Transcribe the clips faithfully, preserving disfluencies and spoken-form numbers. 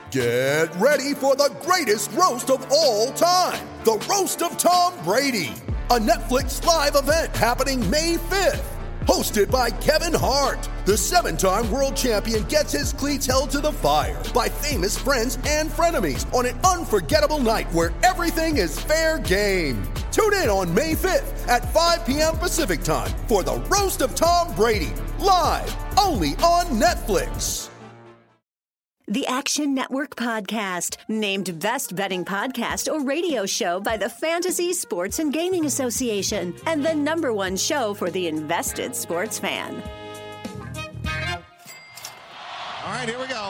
Get ready for the greatest roast of all time, the Roast of Tom Brady, a Netflix live event happening May fifth. Hosted by Kevin Hart, the seven-time world champion gets his cleats held to the fire by famous friends and frenemies on an unforgettable night where everything is fair game. Tune in on May fifth at five p.m. Pacific time for the Roast of Tom Brady, live only on Netflix. The Action Network Podcast, named Best Betting Podcast or Radio Show by the Fantasy Sports and Gaming Association, and the number one show for the invested sports fan. All right, here we go.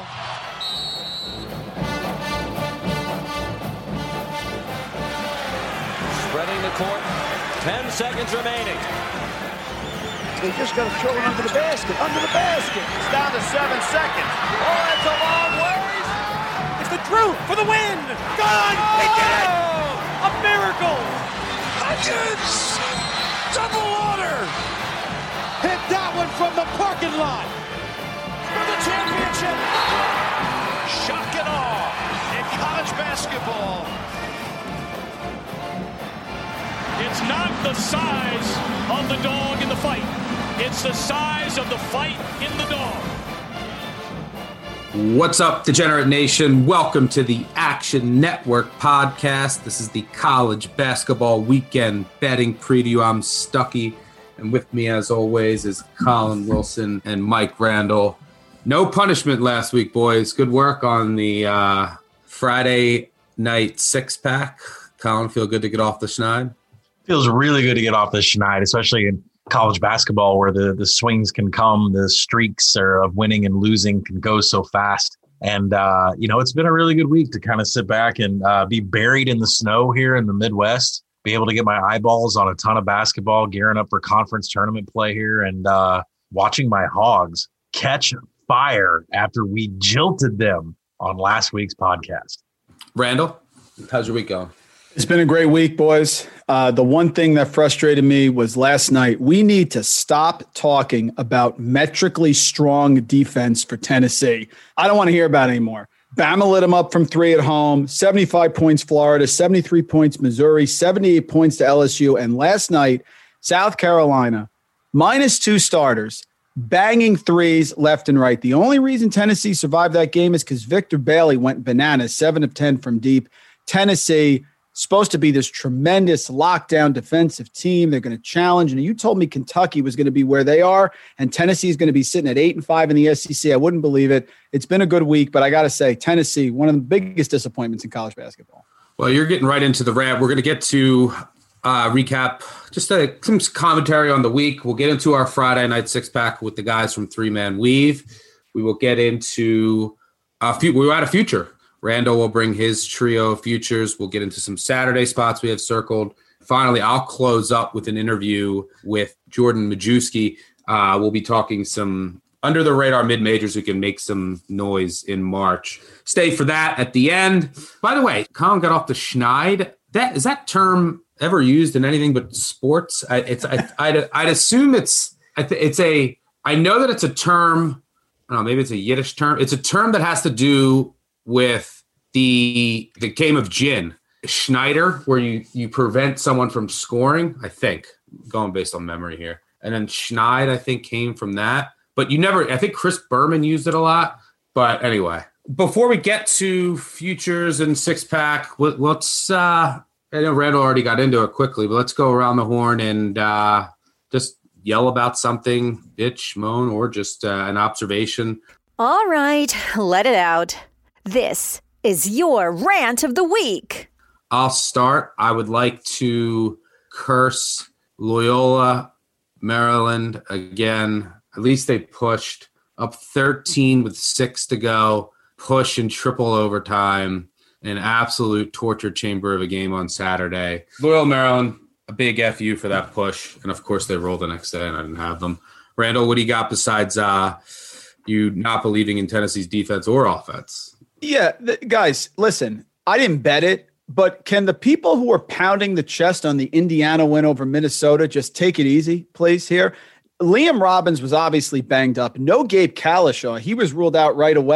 Spreading the court, ten seconds remaining. They just got to throw it under the basket, under the basket. It's down to seven seconds. Oh, that's a long ways. It's the Drew for the win. Gone. Oh, he did it. A miracle. Hutchins. Double order. Hit that one from the parking lot. For the championship. Shock and awe in college basketball. It's not the size of the dog in the fight. It's the size of the fight in the dog. What's up, Degenerate Nation? Welcome to the Action Network Podcast. This is the college basketball weekend betting preview. I'm Stuckey, and with me, as always, is Colin Wilson and Mike Randall. No punishment last week, boys. Good work on the uh, Friday night six-pack. Colin, feel good to get off the schneid? Feels really good to get off the schneid, especially in college basketball where the, the swings can come, the streaks are of winning and losing can go so fast. And, uh, you know, it's been a really good week to kind of sit back and uh, be buried in the snow here in the Midwest, be able to get my eyeballs on a ton of basketball, gearing up for conference tournament play here, and uh, watching my Hogs catch fire after we jilted them on last week's podcast. Randall, how's your week going? It's been a great week, boys. Uh, the one thing that frustrated me was last night. We need to stop talking about metrically strong defense for Tennessee. I don't want to hear about it anymore. Bama lit them up from three at home, seventy-five points Florida, seventy-three points Missouri, seventy-eight points to L S U. And last night, South Carolina, minus two starters, banging threes left and right. The only reason Tennessee survived that game is because Victor Bailey went bananas, seven of ten from deep. Tennessee supposed to be this tremendous lockdown defensive team. They're going to challenge. And you told me Kentucky was going to be where they are, and Tennessee is going to be sitting at eight and five in the S E C. I wouldn't believe it. It's been a good week, but I got to say, Tennessee, one of the biggest disappointments in college basketball. Well, you're getting right into the rant. We're going to get to uh, recap, just a, some commentary on the week. We'll get into our Friday night six pack with the guys from Three Man Weave. We will get into a few. We were at a future. Randall will bring his trio of futures. We'll get into some Saturday spots we have circled. Finally, I'll close up with an interview with Jordan Majewski. Uh, we'll be talking some under-the-radar mid-majors who can make some noise in March. Stay for that at the end. By the way, Colin got off the schneid. That, is that term ever used in anything but sports? I, it's, I, I'd, I'd assume it's it's a – I know that it's a term – I don't know, maybe it's a Yiddish term. It's a term that has to do with the the game of gin, Schneider, where you you prevent someone from scoring, I think, going based on memory here. And then Schneid, I think, came from that. But you never, I think Chris Berman used it a lot. But anyway, before we get to futures and six pack, let's, uh, I know Randall already got into it quickly, but let's go around the horn and uh, just yell about something, bitch, moan, or just uh, an observation. All right, let it out. This is your rant of the week. I'll start. I would like to curse Loyola, Maryland again. At least they pushed up thirteen with six to go, push in triple overtime, an absolute torture chamber of a game on Saturday. Loyola, Maryland, a big F U for that push. And of course they rolled the next day and I didn't have them. Randall, what do you got besides uh, you not believing in Tennessee's defense or offense? Yeah, the, guys, listen, I didn't bet it, but can the people who are pounding the chest on the Indiana win over Minnesota just take it easy, please, here? Liam Robbins was obviously banged up. No Gabe Kalishaw. He was ruled out right away.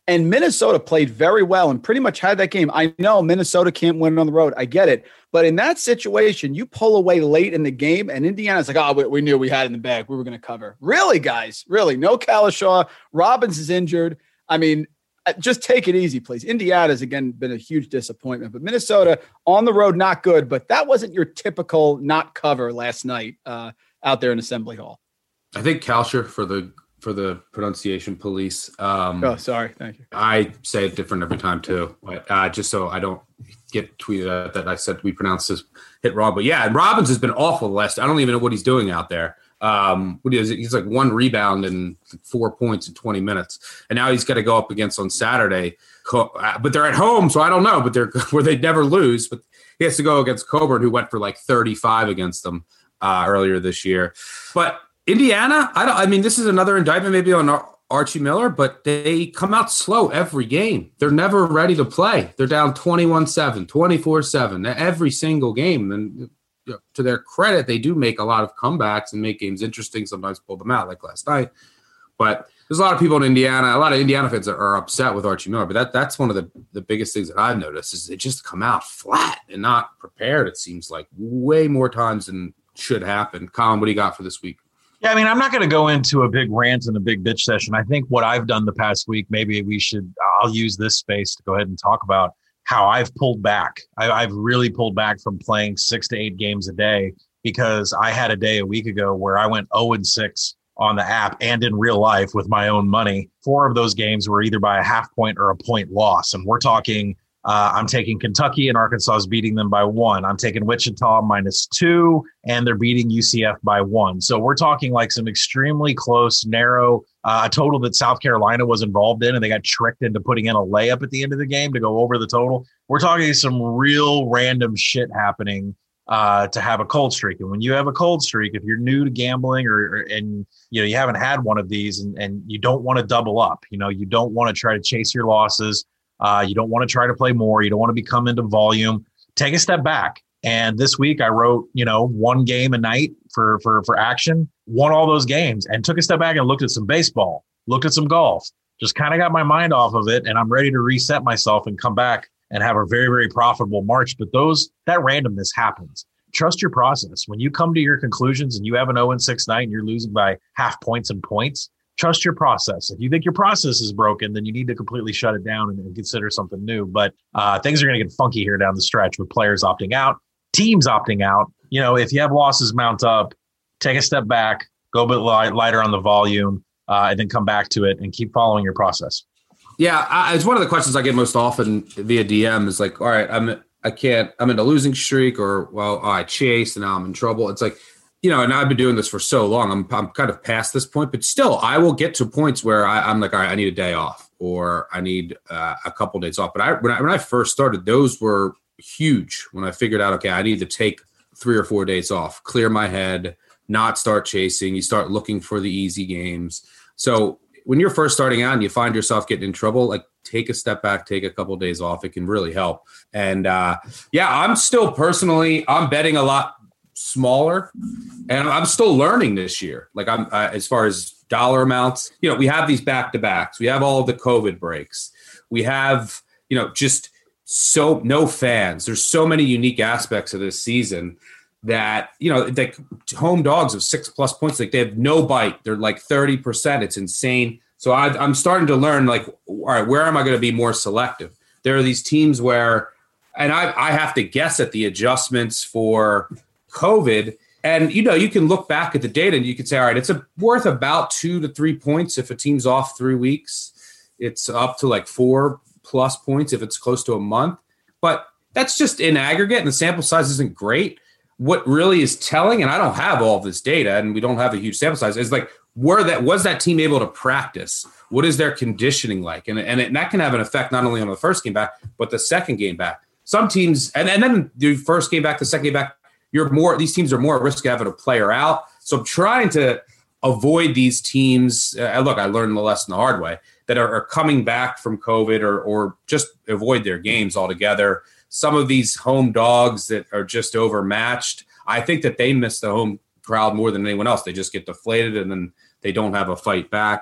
And Minnesota played very well and pretty much had that game. I know Minnesota can't win on the road. I get it. But in that situation, you pull away late in the game, and Indiana's like, oh, we, we knew we had it in the bag. We were going to cover. Really, guys? Really? No Kalashaw. Robbins is injured. I mean, just take it easy, please. Indiana's, again, been a huge disappointment. But Minnesota on the road, not good. But that wasn't your typical not cover last night uh, out there in Assembly Hall. I think Kalsher for the for the pronunciation police. Um, oh, sorry. Thank you. I say it different every time, too. But, uh, just so I don't get tweeted at that I said we pronounced this hit wrong. But, yeah, and Robbins has been awful the last – I don't even know what he's doing out there. Um, what is it? He's like one rebound and four points in twenty minutes. And now he's got to go up against on Saturday. But they're at home, so I don't know. But they're where they'd never lose. But he has to go against Coburn, who went for like thirty-five against them uh, earlier this year. But – Indiana, I don't. I mean, this is another indictment maybe on Archie Miller, but they come out slow every game. They're never ready to play. They're down twenty-one seven, twenty-four seven every single game. And you know, to their credit, they do make a lot of comebacks and make games interesting, sometimes pull them out like last night. But there's a lot of people in Indiana, a lot of Indiana fans that are upset with Archie Miller. But that that's one of the, the biggest things that I've noticed is they just come out flat and not prepared, it seems like, way more times than should happen. Colin, what do you got for this week? Yeah, I mean, I'm not going to go into a big rant and a big bitch session. I think what I've done the past week, maybe we should, I'll use this space to go ahead and talk about how I've pulled back. I, I've really pulled back from playing six to eight games a day because I had a day a week ago where I went oh and six on the app and in real life with my own money. Four of those games were either by a half point or a point loss. And we're talking Uh, I'm taking Kentucky and Arkansas is beating them by one. I'm taking Wichita minus two, and they're beating U C F by one. So we're talking like some extremely close, narrow, uh, a total that South Carolina was involved in, and they got tricked into putting in a layup at the end of the game to go over the total. We're talking some real random shit happening uh, to have a cold streak. And when you have a cold streak, if you're new to gambling or, or and you know you haven't had one of these, and, and you don't want to double up, you know, you don't want to try to chase your losses. Uh, you don't want to try to play more. You don't want to become into volume. Take a step back. And this week I wrote, you know, one game a night for, for, for action, won all those games and took a step back and looked at some baseball, looked at some golf, just kind of got my mind off of it. And I'm ready to reset myself and come back and have a very, very profitable March. But those, that randomness happens. Trust your process. When you come to your conclusions and you have an oh and six night and you're losing by half points and points, trust your process. If you think your process is broken, then you need to completely shut it down and, and consider something new. But uh, things are going to get funky here down the stretch with players opting out, teams opting out. You know, if you have losses mount up, take a step back, go a bit light, lighter on the volume, uh, and then come back to it and keep following your process. Yeah, I, it's one of the questions I get most often via D M is like, all right, I'm I can't I'm in a losing streak, or well, oh, I chased and now I'm in trouble. It's like, you know, and I've been doing this for so long, I'm I'm kind of past this point, but still I will get to points where I, I'm like, all right, I need a day off, or I need uh, a couple of days off. But I when, I when I first started, those were huge when I figured out, okay, I need to take three or four days off, clear my head, not start chasing. You start looking for the easy games. So when you're first starting out and you find yourself getting in trouble, like take a step back, take a couple of days off. It can really help. And uh, yeah, I'm still personally, I'm betting a lot smaller, and I'm still learning this year. Like I'm uh, as far as dollar amounts, you know, we have these back to backs. We have all of the COVID breaks. We have, you know, just so no fans. There's so many unique aspects of this season that, you know, like home dogs of six plus points, like they have no bite. They're like thirty percent. It's insane. So I, I'm starting to learn, like, all right, where am I going to be more selective? There are these teams where, and I, I have to guess at the adjustments for COVID. And, you know, you can look back at the data and you can say, all right, it's a, worth about two to three points if a team's off three weeks. It's up to like four plus points if it's close to a month. But that's just in aggregate, and the sample size isn't great. What really is telling, and I don't have all of this data, and we don't have a huge sample size, is like, were that was that team able to practice? What is their conditioning like? And and, it, and that can have an effect not only on the first game back, but the second game back. Some teams, and, and then the first game back, the second game back, you're more. These teams are more at risk of having a player out. So I'm trying to avoid these teams. Uh, look, I learned the lesson the hard way, that are, are coming back from COVID, or or just avoid their games altogether. Some of these home dogs that are just overmatched, I think that they miss the home crowd more than anyone else. They just get deflated and then they don't have a fight back.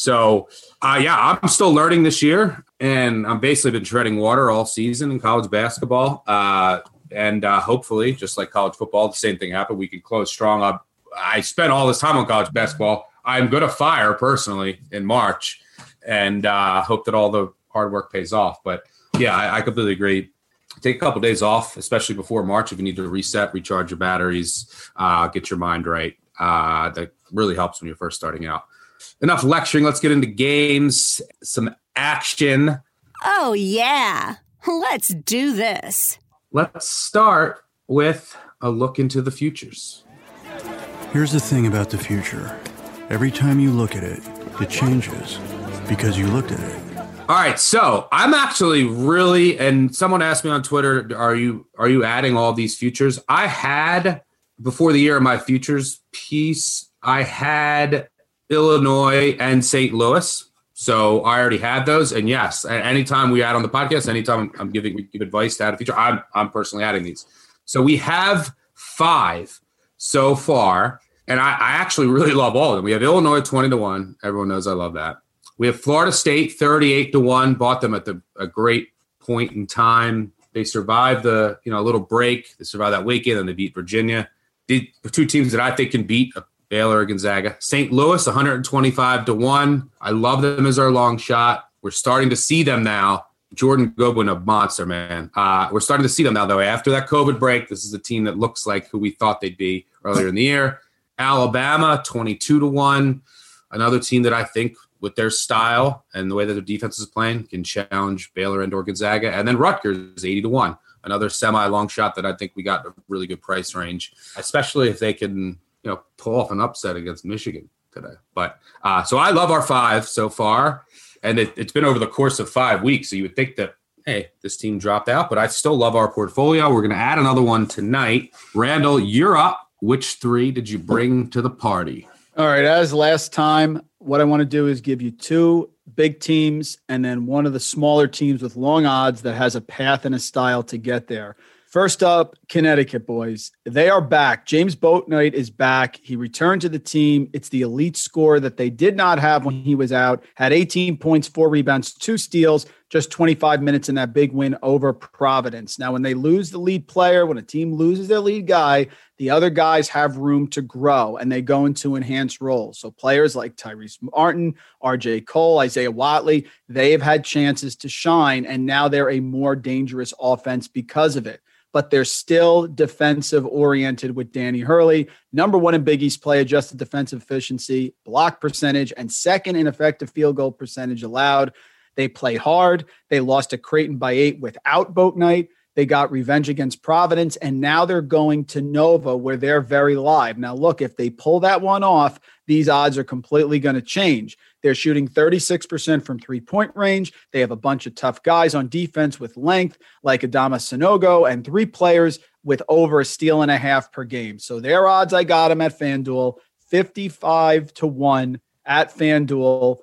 So, uh, yeah, I'm still learning this year, and I'm basically been treading water all season in college basketball. Uh, and uh, hopefully, just like college football, the same thing happened. We can close strong up. I spent all this time on college basketball. I'm going to fire personally in March, and uh, hope that all the hard work pays off. But, yeah, I, I completely agree. Take a couple of days off, especially before March if you need to reset, recharge your batteries, uh, get your mind right. Uh, that really helps when you're first starting out. Enough lecturing. Let's get into games, some action. Oh, yeah. Let's do this. Let's start with a look into the futures. Here's the thing about the future. Every time you look at it, it changes because you looked at it. All right, so I'm actually really, and someone asked me on Twitter, are you are you adding all these futures? I had, before the year of my futures piece, I had Illinois and Saint Louis. So I already had those. And yes, anytime we add on the podcast, anytime I'm giving we give advice to add a feature, I'm I'm personally adding these. So we have five so far. And I, I actually really love all of them. We have Illinois twenty to one. Everyone knows I love that. We have Florida State thirty-eight to one. Bought them at the a great point in time. They survived the, you know, a little break. They survived that weekend and they beat Virginia. The two teams that I think can beat Baylor or Gonzaga. Saint Louis, one twenty-five to one. I love them as our long shot. We're starting to see them now. Jordan Goodwin, a monster, man. Uh, we're starting to see them now, though. After that COVID break, this is a team that looks like who we thought they'd be earlier in the year. Alabama, twenty-two to one. Another team that I think, with their style and the way that their defense is playing, can challenge Baylor and or Gonzaga. And then Rutgers, eighty to one. Another semi-long shot that I think we got a really good price range, especially if they can, you know, pull off an upset against Michigan today. But uh, so I love our five so far, and it, it's been over the course of five weeks. So you would think that, hey, this team dropped out, but I still love our portfolio. We're going to add another one tonight. Randall, you're up. Which three did you bring to the party? All right. As last time, what I want to do is give you two big teams and then one of the smaller teams with long odds that has a path and a style to get there. First up, Connecticut boys. They are back. James Bouknight is back. He returned to the team. It's the elite score that they did not have when he was out. Had eighteen points, four rebounds, two steals, just twenty-five minutes in that big win over Providence. Now, when they lose the lead player, when a team loses their lead guy, the other guys have room to grow and they go into enhanced roles. So players like Tyrese Martin, R J Cole, Isaiah Watley, they have had chances to shine, and now they're a more dangerous offense because of it. But they're still defensive oriented with Danny Hurley, number one in Big East play, adjusted defensive efficiency, block percentage, and second in effective field goal percentage allowed. They play hard. They lost to Creighton by eight without Bouknight. They got revenge against Providence, and now they're going to Nova where they're very live. Now, look, if they pull that one off, these odds are completely going to change. They're shooting thirty-six percent from three-point range. They have a bunch of tough guys on defense with length like Adama Sanogo and three players with over a steal and a half per game. So their odds, I got them at FanDuel, fifty-five to one at FanDuel.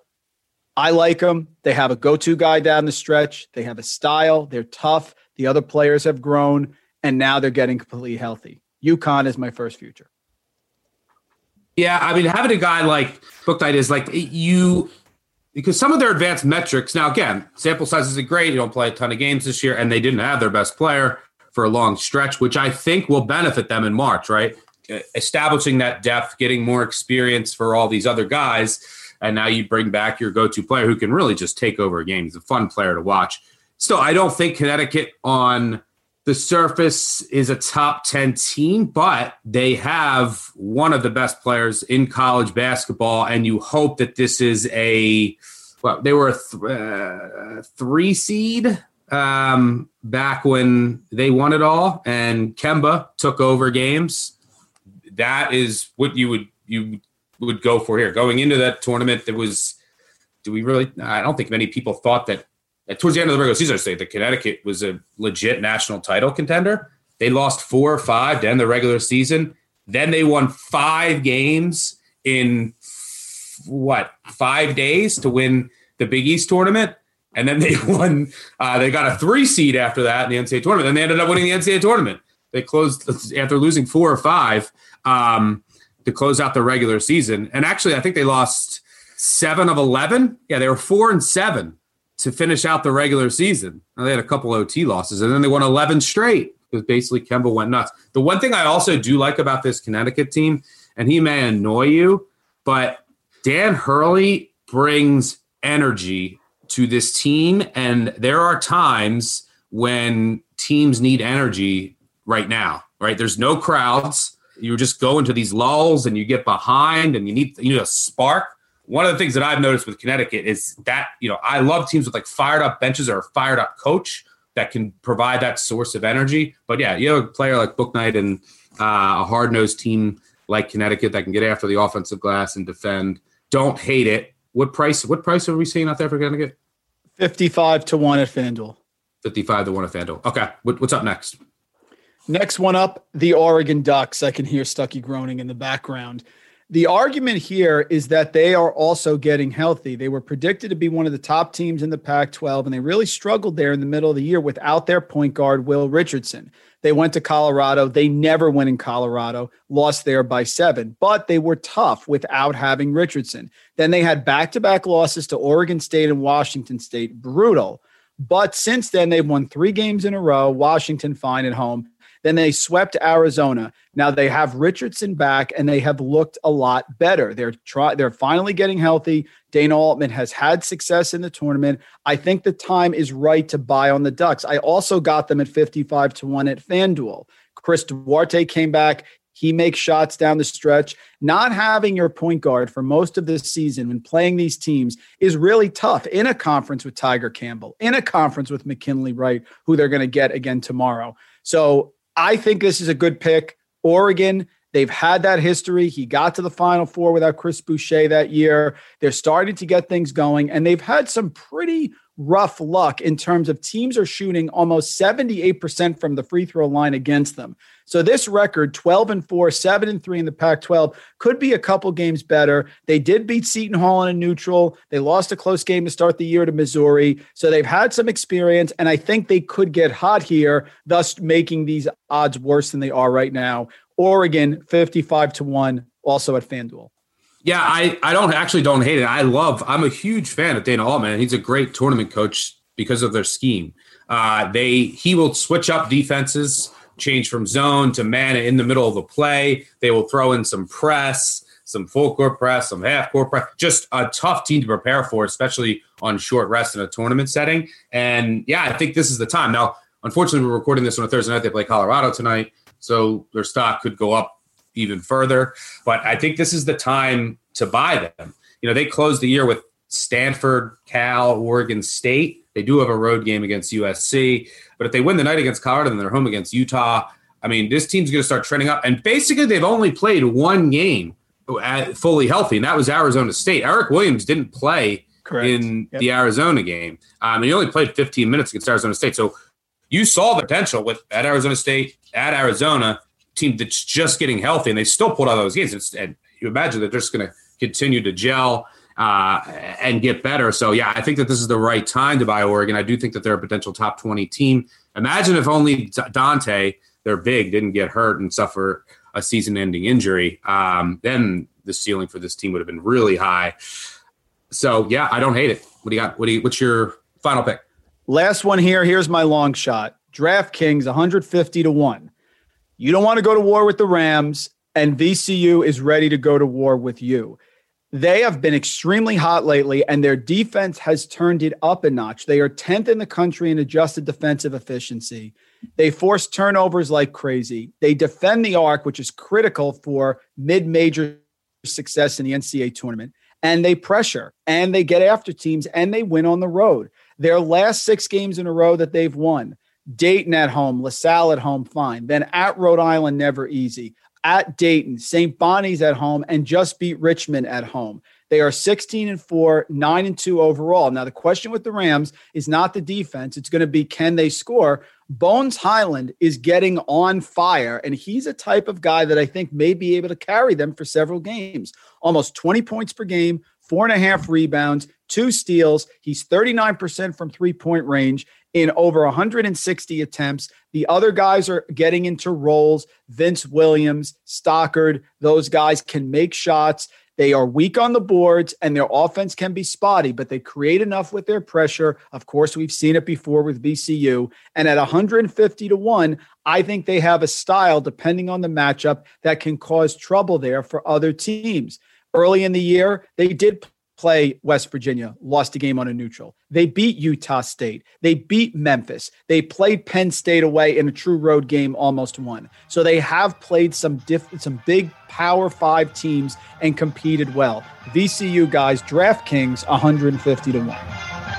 I like them. They have a go-to guy down the stretch. They have a style. They're tough. The other players have grown, and now they're getting completely healthy. UConn is my first future. Yeah, I mean, having a guy like Bouknight is like you, because some of their advanced metrics, now again, sample size isn't great. You don't play a ton of games this year, and they didn't have their best player for a long stretch, which I think will benefit them in March, right? Establishing that depth, getting more experience for all these other guys, and now you bring back your go-to player who can really just take over a game. He's a fun player to watch. Still, I don't think Connecticut on the surface is a top ten team, but they have one of the best players in college basketball, and you hope that this is a well, they were a th- uh, three seed um, back when they won it all, and Kemba took over games. That is what you would you would go for here. Going into that tournament, there was do we really? I don't think many people thought that. Towards the end of the regular season, I say that Connecticut was a legit national title contender. They lost four or five to end the regular season. Then they won five games in, what, five days to win the Big East tournament. And then they won uh, – they got a three seed after that in the N C double A tournament. Then they ended up winning the N C double A tournament. They closed – after losing four or five um, to close out the regular season. And actually, I think they lost – seven of eleven. Yeah, they were four and seven to finish out the regular season. Now, they had a couple O T losses, and then they won eleven straight because basically Kemba went nuts. The one thing I also do like about this Connecticut team, and he may annoy you, but Dan Hurley brings energy to this team, and there are times when teams need energy right now, right? There's no crowds. You just go into these lulls and you get behind and you need, you need a spark. One of the things that I've noticed with Connecticut is that, you know, I love teams with like fired up benches or a fired up coach that can provide that source of energy. But yeah, you have a player like Bouknight and uh, a hard-nosed team like Connecticut that can get after the offensive glass and defend. Don't hate it. What price, what price are we seeing out there for Connecticut? fifty-five to one at FanDuel. fifty-five to one at FanDuel. Okay. What, what's up next? Next one up, the Oregon Ducks. I can hear Stuckey groaning in the background. The argument here is that they are also getting healthy. They were predicted to be one of the top teams in the Pac twelve, and they really struggled there in the middle of the year without their point guard, Will Richardson. They went to Colorado. They never went in Colorado, lost there by seven, but they were tough without having Richardson. Then they had back-to-back losses to Oregon State and Washington State, brutal. But since then, they've won three games in a row, Washington fine at home. Then they swept Arizona. Now they have Richardson back, and they have looked a lot better. They're try, They're finally getting healthy. Dana Altman has had success in the tournament. I think the time is right to buy on the Ducks. I also got them at fifty-five to one at FanDuel. Chris Duarte came back. He makes shots down the stretch. Not having your point guard for most of this season when playing these teams is really tough in a conference with Tiger Campbell, in a conference with McKinley Wright, who they're going to get again tomorrow. So I think this is a good pick. Oregon, they've had that history. He got to the Final Four without Chris Boucher that year. They're starting to get things going, and they've had some pretty rough luck in terms of teams are shooting almost seventy-eight percent from the free throw line against them. So this record, twelve and four, seven and three in the Pac twelve, could be a couple games better. They did beat Seton Hall in a neutral. They lost a close game to start the year to Missouri. So they've had some experience, and I think they could get hot here, thus making these odds worse than they are right now. Oregon, fifty-five to one, also at FanDuel. Yeah, I, I don't actually don't hate it. I love, I'm a huge fan of Dana Altman. He's a great tournament coach because of their scheme. Uh, they He will switch up defenses, change from zone to man in the middle of the play. They will throw in some press, some full court press, some half court press. Just a tough team to prepare for, especially on short rest in a tournament setting. And yeah, I think this is the time. Now, unfortunately, we're recording this on a Thursday night. They play Colorado tonight, so their stock could go up even further. But I think this is the time to buy them. You know, they closed the year with Stanford, Cal, Oregon State. They do have a road game against U S C. But if they win the night against Colorado and they're home against Utah, I mean, this team's going to start trending up. And basically, they've only played one game fully healthy, and that was Arizona State. Eric Williams didn't play Correct. in yep. the Arizona game. Um, and he only played fifteen minutes against Arizona State. So you saw the potential with at Arizona State, at Arizona, team that's just getting healthy, and they still pulled out those games. It's, and you imagine that they're just going to continue to gel uh, and get better. So, yeah, I think that this is the right time to buy Oregon. I do think that they're a potential top twenty team. Imagine if only Dante, their big, didn't get hurt and suffer a season-ending injury. Um, then the ceiling for this team would have been really high. So, yeah, I don't hate it. What do you got? What do you, what's your final pick? Last one here. Here's my long shot. DraftKings, one hundred fifty to one. You don't want to go to war with the Rams, and V C U is ready to go to war with you. They have been extremely hot lately, and their defense has turned it up a notch. They are tenth in the country in adjusted defensive efficiency. They force turnovers like crazy. They defend the arc, which is critical for mid-major success in the N C double A tournament. And they pressure, and they get after teams, and they win on the road. Their last six games in a row that they've won, Dayton at home, LaSalle at home, fine. Then at Rhode Island, never easy. At Dayton, Saint Bonnie's at home, and just beat Richmond at home. They are sixteen and four, nine and two overall. Now, the question with the Rams is not the defense. It's going to be, can they score? Bones Highland is getting on fire, and he's a type of guy that I think may be able to carry them for several games. Almost twenty points per game, four and a half rebounds, two steals. He's thirty-nine percent from three-point range in over one hundred sixty attempts. The other guys are getting into roles. Vince Williams, Stockard, those guys can make shots. They are weak on the boards, and their offense can be spotty, but they create enough with their pressure. Of course, we've seen it before with V C U. And at one hundred fifty to one, I think they have a style, depending on the matchup, that can cause trouble there for other teams. Early in the year, they did play West Virginia, lost a game on a neutral. They beat Utah State. They beat Memphis. They played Penn State away in a true road game, almost won. So they have played some diff- some big Power Five teams and competed well. V C U guys, DraftKings one hundred fifty to one.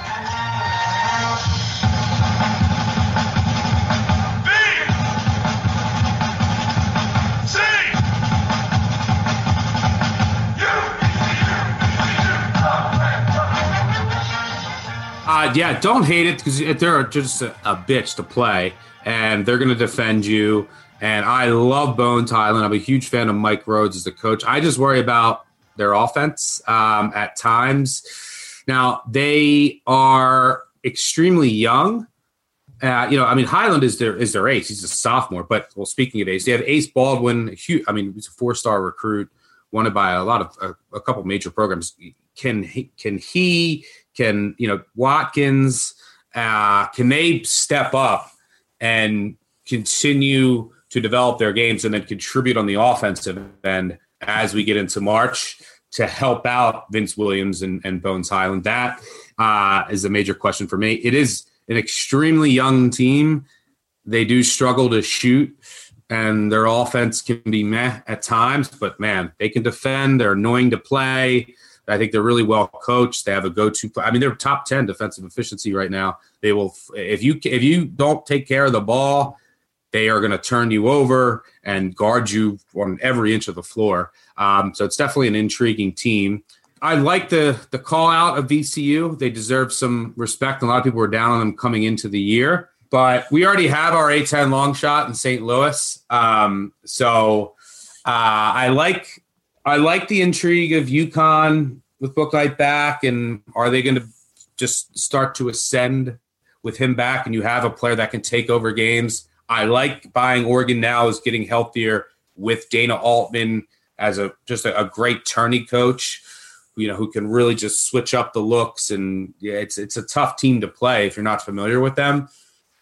Uh, yeah, don't hate it because they're just a, a bitch to play, and they're going to defend you. And I love Bones Hyland. I'm a huge fan of Mike Rhodes as the coach. I just worry about their offense um, at times. Now, they are extremely young. Uh, you know, I mean, Hyland is their is their ace. He's a sophomore. But, well, speaking of ace, they have Ace Baldwin. Huge, I mean, he's a four-star recruit, wanted by a lot of a, a couple major programs. Can he, can he – Can, you know, Watkins, uh, can they step up and continue to develop their games and then contribute on the offensive end as we get into March to help out Vince Williams and, and Bones Hyland? That uh, is a major question for me. It is an extremely young team. They do struggle to shoot, and their offense can be meh at times, but, man, they can defend. They're annoying to play. I think they're really well coached. They have a go-to. I mean, they're top ten defensive efficiency right now. They will, if you if you don't take care of the ball, they are going to turn you over and guard you on every inch of the floor. Um, so it's definitely an intriguing team. I like the the call out of V C U. They deserve some respect. A lot of people were down on them coming into the year, but we already have our A ten long shot in Saint Louis. Um, so uh, I like. I like the intrigue of UConn with Bouknight back, and are they going to just start to ascend with him back and you have a player that can take over games? I like buying Oregon now is getting healthier with Dana Altman as a just a, a great tourney coach, you know, who can really just switch up the looks. And yeah, it's it's a tough team to play if you're not familiar with them.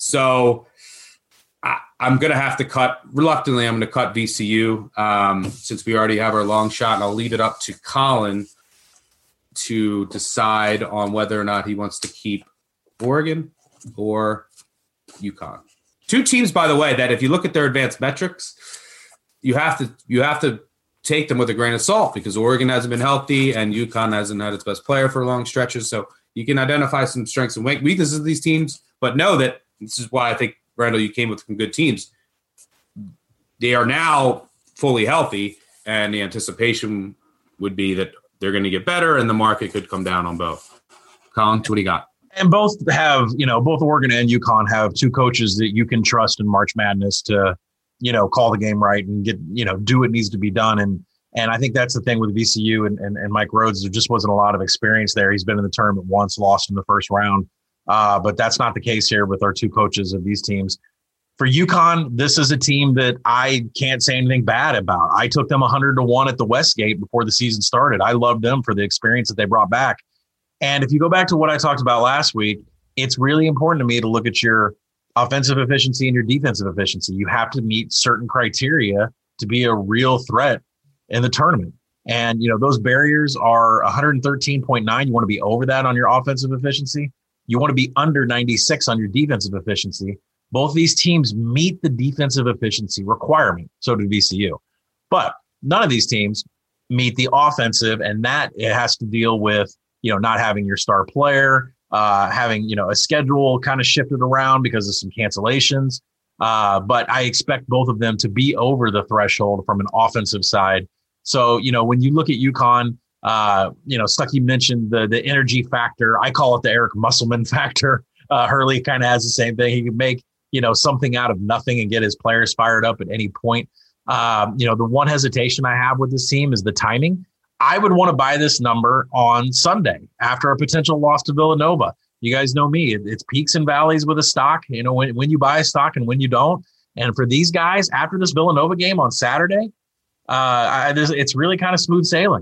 So I, I'm going to have to cut, reluctantly, I'm going to cut V C U um, since we already have our long shot, and I'll leave it up to Colin to decide on whether or not he wants to keep Oregon or UConn. Two teams, by the way, that if you look at their advanced metrics, you have to you have to take them with a grain of salt because Oregon hasn't been healthy and UConn hasn't had its best player for long stretches. So you can identify some strengths and weaknesses of these teams, but know that this is why I think, Randall, you came with some good teams. They are now fully healthy, and the anticipation would be that they're going to get better and the market could come down on both. Colin, what do you got? And both have, you know, both Oregon and UConn have two coaches that you can trust in March Madness to, you know, call the game right and get, you know, do what needs to be done. And and I think that's the thing with V C U and, and, and Mike Rhodes. There just wasn't a lot of experience there. He's been in the tournament once, lost in the first round. Uh, but that's not the case here with our two coaches of these teams. For UConn, this is a team that I can't say anything bad about. I took them one hundred to one at the Westgate before the season started. I loved them for the experience that they brought back. And if you go back to what I talked about last week, it's really important to me to look at your offensive efficiency and your defensive efficiency. You have to meet certain criteria to be a real threat in the tournament. And, you know, those barriers are one hundred thirteen point nine. You want to be over that on your offensive efficiency. You want to be under ninety-six on your defensive efficiency. Both these teams meet the defensive efficiency requirement. So do V C U. But none of these teams meet the offensive, and that it has to deal with, you know, not having your star player, uh, having, you know, a schedule kind of shifted around because of some cancellations. Uh, but I expect both of them to be over the threshold from an offensive side. So, you know, when you look at UConn, uh, you know, Stuckey mentioned the the energy factor. I call it the Eric Musselman factor. Uh, Hurley kind of has the same thing. He can make, you know, something out of nothing and get his players fired up at any point. Um, you know, the one hesitation I have with this team is the timing. I would want to buy this number on Sunday after a potential loss to Villanova. You guys know me. It, it's peaks and valleys with a stock, you know, when, when you buy a stock and when you don't. And for these guys, after this Villanova game on Saturday, uh, I, it's really kind of smooth sailing.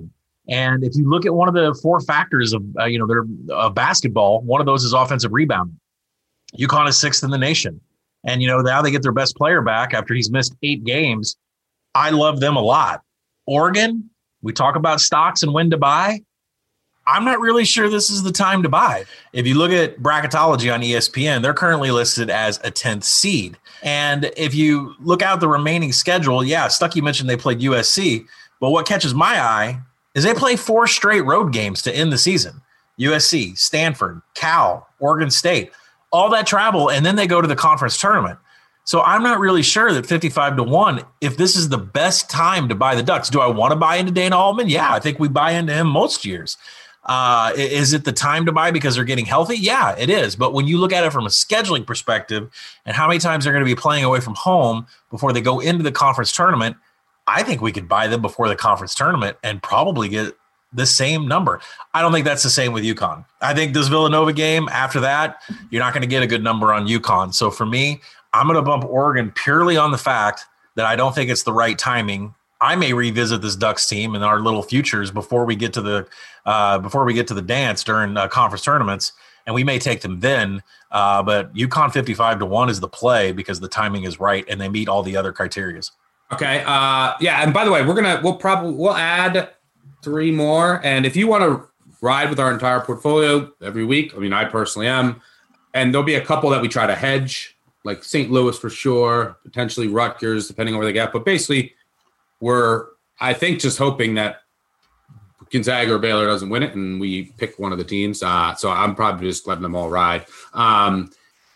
And if you look at one of the four factors of, uh, you know, their uh, basketball, one of those is offensive rebounding. UConn is sixth in the nation. And, you know, now they get their best player back after he's missed eight games. I love them a lot. Oregon, we talk about stocks and when to buy. I'm not really sure this is the time to buy. If you look at bracketology on E S P N, they're currently listed as a tenth seed. And if you look out the remaining schedule, yeah, Stuckey mentioned they played U S C. But what catches my eye is they play four straight road games to end the season. U S C, Stanford, Cal, Oregon State, all that travel, and then they go to the conference tournament. So I'm not really sure that fifty-five to one, if this is the best time to buy the Ducks. Do I want to buy into Dana Altman? Yeah, I think we buy into him most years. Uh, is it the time to buy because they're getting healthy? Yeah, it is. But when you look at it from a scheduling perspective and how many times they're going to be playing away from home before they go into the conference tournament, I think we could buy them before the conference tournament and probably get the same number. I don't think that's the same with UConn. I think this Villanova game, after that, you're not going to get a good number on UConn. So for me, I'm going to bump Oregon purely on the fact that I don't think it's the right timing. I may revisit this Ducks team in our little futures before we get to the uh, before we get to the dance during uh, conference tournaments, and we may take them then. Uh, but UConn fifty-five to one is the play because the timing is right and they meet all the other criterias. Okay. Uh, yeah. And by the way, we're gonna we'll probably we'll add three more. And if you want to ride with our entire portfolio every week, I mean, I personally am, and there'll be a couple that we try to hedge, like Saint Louis for sure, potentially Rutgers, depending on where they get. But basically, we're, I think, just hoping that Gonzaga or Baylor doesn't win it and we pick one of the teams. Uh, so I'm probably just letting them all ride. Um,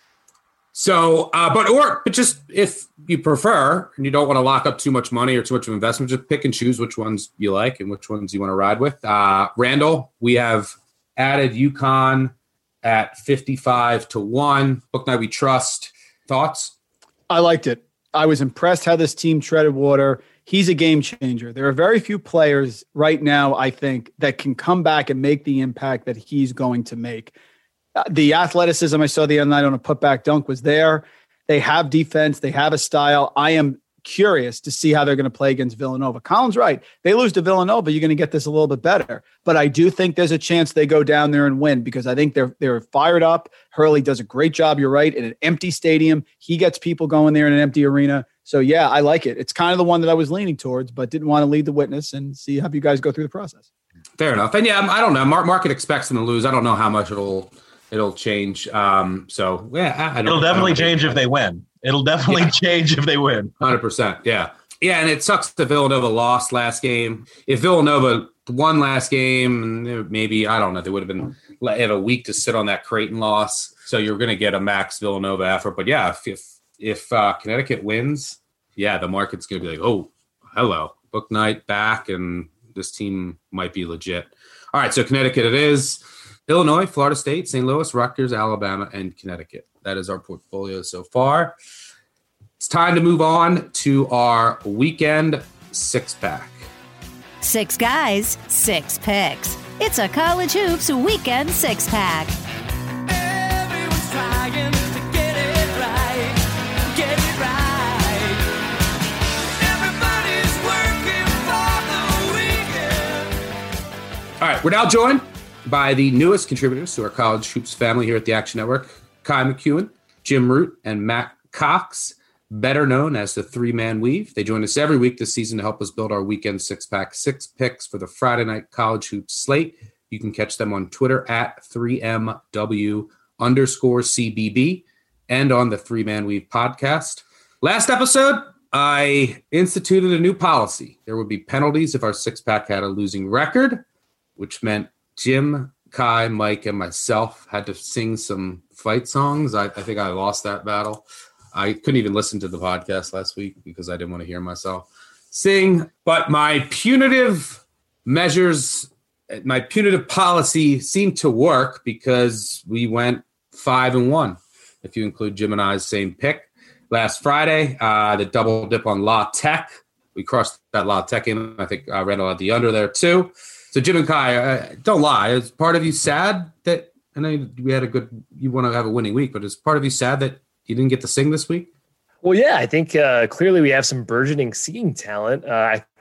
so, uh, but, or, but just if you prefer and you don't want to lock up too much money or too much of investment, just pick and choose which ones you like and which ones you want to ride with. Uh, Randall, we have added UConn at fifty-five to one. Book Night We Trust. Thoughts? I liked it. I was impressed how this team treaded water. He's a game changer. There are very few players right now, I think, that can come back and make the impact that he's going to make. Uh, the athleticism I saw the other night on a putback dunk was there. They have defense. They have a style. I am curious to see how they're going to play against Villanova. Colin's right. They lose to Villanova, you're going to get this a little bit better. But I do think there's a chance they go down there and win because I think they're they're fired up. Hurley does a great job, you're right, in an empty stadium. He gets people going there in an empty arena. So, yeah, I like it. It's kind of the one that I was leaning towards, but didn't want to lead the witness and see how you guys go through the process. Fair enough. And, yeah, I don't know. Market expects them to lose. I don't know how much it'll it'll change. Um, so, yeah. I, I don't, it'll definitely I don't change if they win. It'll definitely yeah. change if they win. one hundred percent, yeah. Yeah, and it sucks that Villanova lost last game. If Villanova won last game, maybe, I don't know, they would have been had a week to sit on that Creighton loss. So you're going to get a max Villanova effort. But, yeah, if if, if uh, Connecticut wins, yeah, the market's going to be like, oh, hello, Book Night back, and this team might be legit. All right, so Connecticut it is. Illinois, Florida State, Saint Louis, Rutgers, Alabama, and Connecticut. That is our portfolio so far. It's time to move on to our weekend six-pack. Six guys, six picks. It's a College Hoops weekend six-pack. Everyone's trying to get it right, get it right. Everybody's working for the weekend. All right, we're now joined by the newest contributors to our College Hoops family here at the Action Network, Kai McEwen, Jim Root, and Matt Cox, better known as the Three-Man Weave. They join us every week this season to help us build our weekend six-pack, six picks for the Friday night College Hoops slate. You can catch them on Twitter at three M W underscore C B B and on the Three-Man Weave podcast. Last episode, I instituted a new policy. There would be penalties if our six-pack had a losing record, which meant Jim, Kai, Mike, and myself had to sing some fight songs. I, I think I lost that battle. I couldn't even listen to the podcast last week because I didn't want to hear myself sing. But my punitive measures, my punitive policy seemed to work because we went five and one, if you include Jim and I's same pick. Last Friday, uh, the double dip on La Tech. We crushed that La Tech game. I think uh, Randall had the under there too. So Jim and Kai, uh, don't lie. Is part of you sad that, I know we had a good, you want to have a winning week, but is part of you sad that you didn't get to sing this week? Well, yeah, I think uh, clearly we have some burgeoning singing talent. Uh, I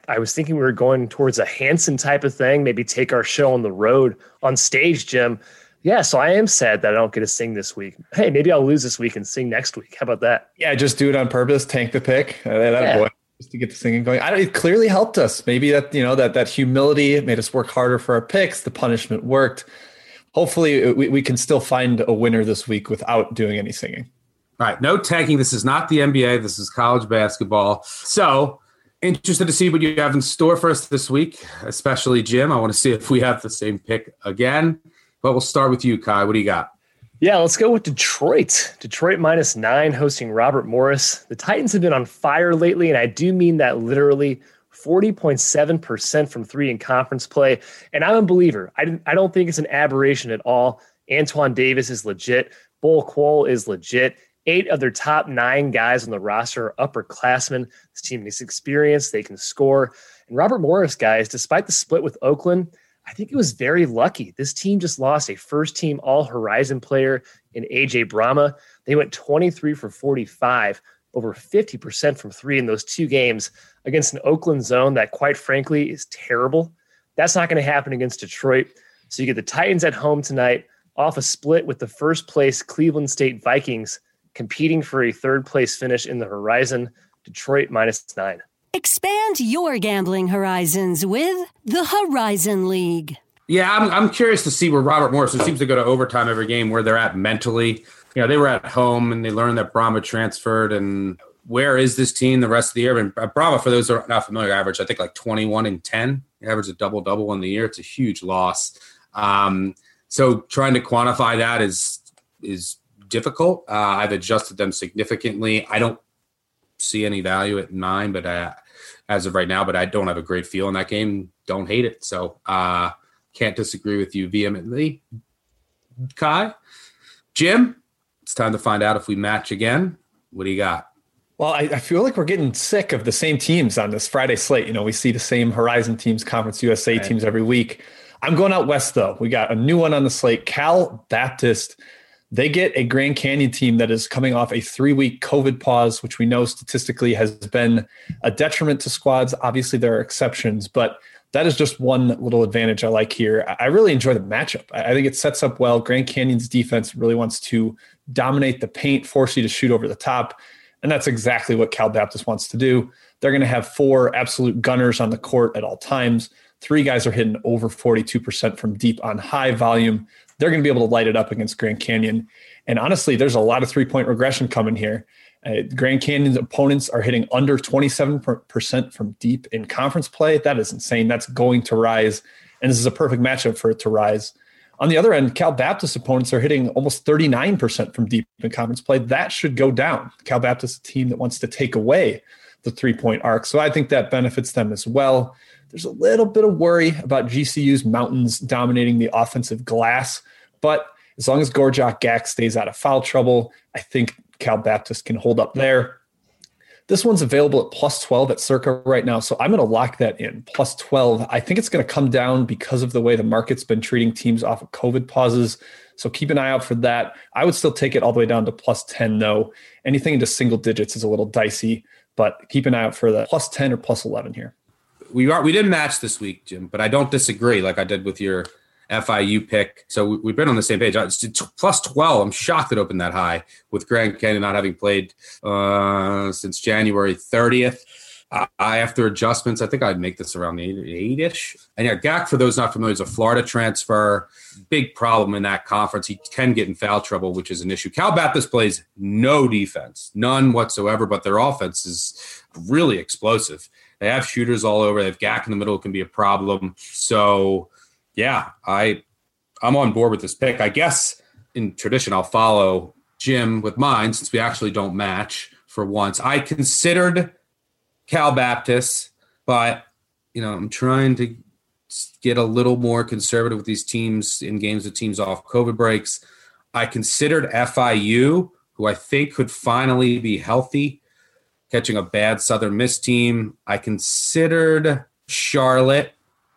I was thinking we were going towards a Hanson type of thing, maybe take our show on the road on stage, Jim. Yeah, so I am sad that I don't get to sing this week. Hey, maybe I'll lose this week and sing next week. How about that? Yeah, just do it on purpose. Tank the pick. Uh, that Yeah. boy, just to get the singing going. I don't, it clearly helped us. Maybe that you know that that humility made us work harder for our picks. The punishment worked. Hopefully, we, we can still find a winner this week without doing any singing. All right, no tanking. This is not the N B A. This is college basketball. So interested to see what you have in store for us this week, especially Jim. I want to see if we have the same pick again. But we'll start with you, Kai. What do you got? Yeah, let's go with Detroit. Detroit minus nine hosting Robert Morris. The Titans have been on fire lately, and I do mean that literally. forty point seven percent from three in conference play. And I'm a believer. I, I don't think it's an aberration at all. Antoine Davis is legit. Bol Quol is legit. Eight of their top nine guys on the roster are upperclassmen. This team is experienced. They can score. And Robert Morris, guys, despite the split with Oakland, I think it was very lucky. This team just lost a first-team All-Horizon player in A J Brahma. They went twenty-three for forty-five, over fifty percent from three in those two games against an Oakland zone that, quite frankly, is terrible. That's not going to happen against Detroit. So you get the Titans at home tonight off a split with the first-place Cleveland State Vikings competing for a third-place finish in the Horizon. Detroit minus nine. Expand your gambling horizons with the Horizon League. Yeah, I'm I'm curious to see where Robert Morrison seems to go to overtime every game, where they're at mentally. You know, they were at home and they learned that Brahma transferred. And where is this team the rest of the year? And Brahma, for those who are not familiar, averaged, I think, like twenty-one and ten. He averaged a double-double in the year. It's a huge loss. Um, so trying to quantify that is is difficult. Uh, I've adjusted them significantly. I don't see any value at nine, but uh, as of right now, but I don't have a great feel in that game. Don't hate it. So uh, can't disagree with you vehemently. Kai, Jim, it's time to find out if we match again. What do you got? Well, I, I feel like we're getting sick of the same teams on this Friday slate. You know, we see the same Horizon teams, Conference U S A right. teams every week. I'm going out west, though. We got a new one on the slate, Cal Baptist. They get a Grand Canyon team that is coming off a three-week COVID pause, which we know statistically has been a detriment to squads. Obviously, there are exceptions, but that is just one little advantage I like here. I really enjoy the matchup. I think it sets up well. Grand Canyon's defense really wants to dominate the paint, force you to shoot over the top, and that's exactly what Cal Baptist wants to do. They're going to have four absolute gunners on the court at all times. Three guys are hitting over forty-two percent from deep on high volume. They're going to be able to light it up against Grand Canyon. And honestly, there's a lot of three-point regression coming here. Uh, Grand Canyon's opponents are hitting under twenty-seven percent from deep in conference play. That is insane. That's going to rise. And this is a perfect matchup for it to rise. On the other end, Cal Baptist opponents are hitting almost thirty-nine percent from deep in conference play. That should go down. Cal Baptist is a team that wants to take away the three-point arc. So I think that benefits them as well. There's a little bit of worry about G C U's Mountains dominating the offensive glass, but as long as Gorjak Gak stays out of foul trouble, I think Cal Baptist can hold up there. This one's available at plus twelve at Circa right now, so I'm going to lock that in, plus twelve. I think it's going to come down because of the way the market's been treating teams off of COVID pauses, so keep an eye out for that. I would still take it all the way down to plus ten, though. Anything into single digits is a little dicey, but keep an eye out for the plus ten or plus eleven here. We are we didn't match this week, Jim, but I don't disagree like I did with your F I U pick. So we, we've been on the same page. It's plus twelve. I'm shocked it opened that high with Grand Canyon not having played uh, since January thirtieth. Uh, after adjustments, I think I'd make this around eight, eight-ish. And yeah, Gak, for those not familiar, is a Florida transfer. Big problem in that conference. He can get in foul trouble, which is an issue. Cal Baptist plays no defense, none whatsoever, but their offense is really explosive. They have shooters all over. They have Gak in the middle. It can be a problem. So, yeah, I, I'm on board with this pick. I guess in tradition, I'll follow Jim with mine since we actually don't match for once. I considered Cal Baptist, but, you know, I'm trying to get a little more conservative with these teams in games with teams off COVID breaks. I considered F I U, who I think could finally be healthy, catching a bad Southern Miss team. I considered Charlotte,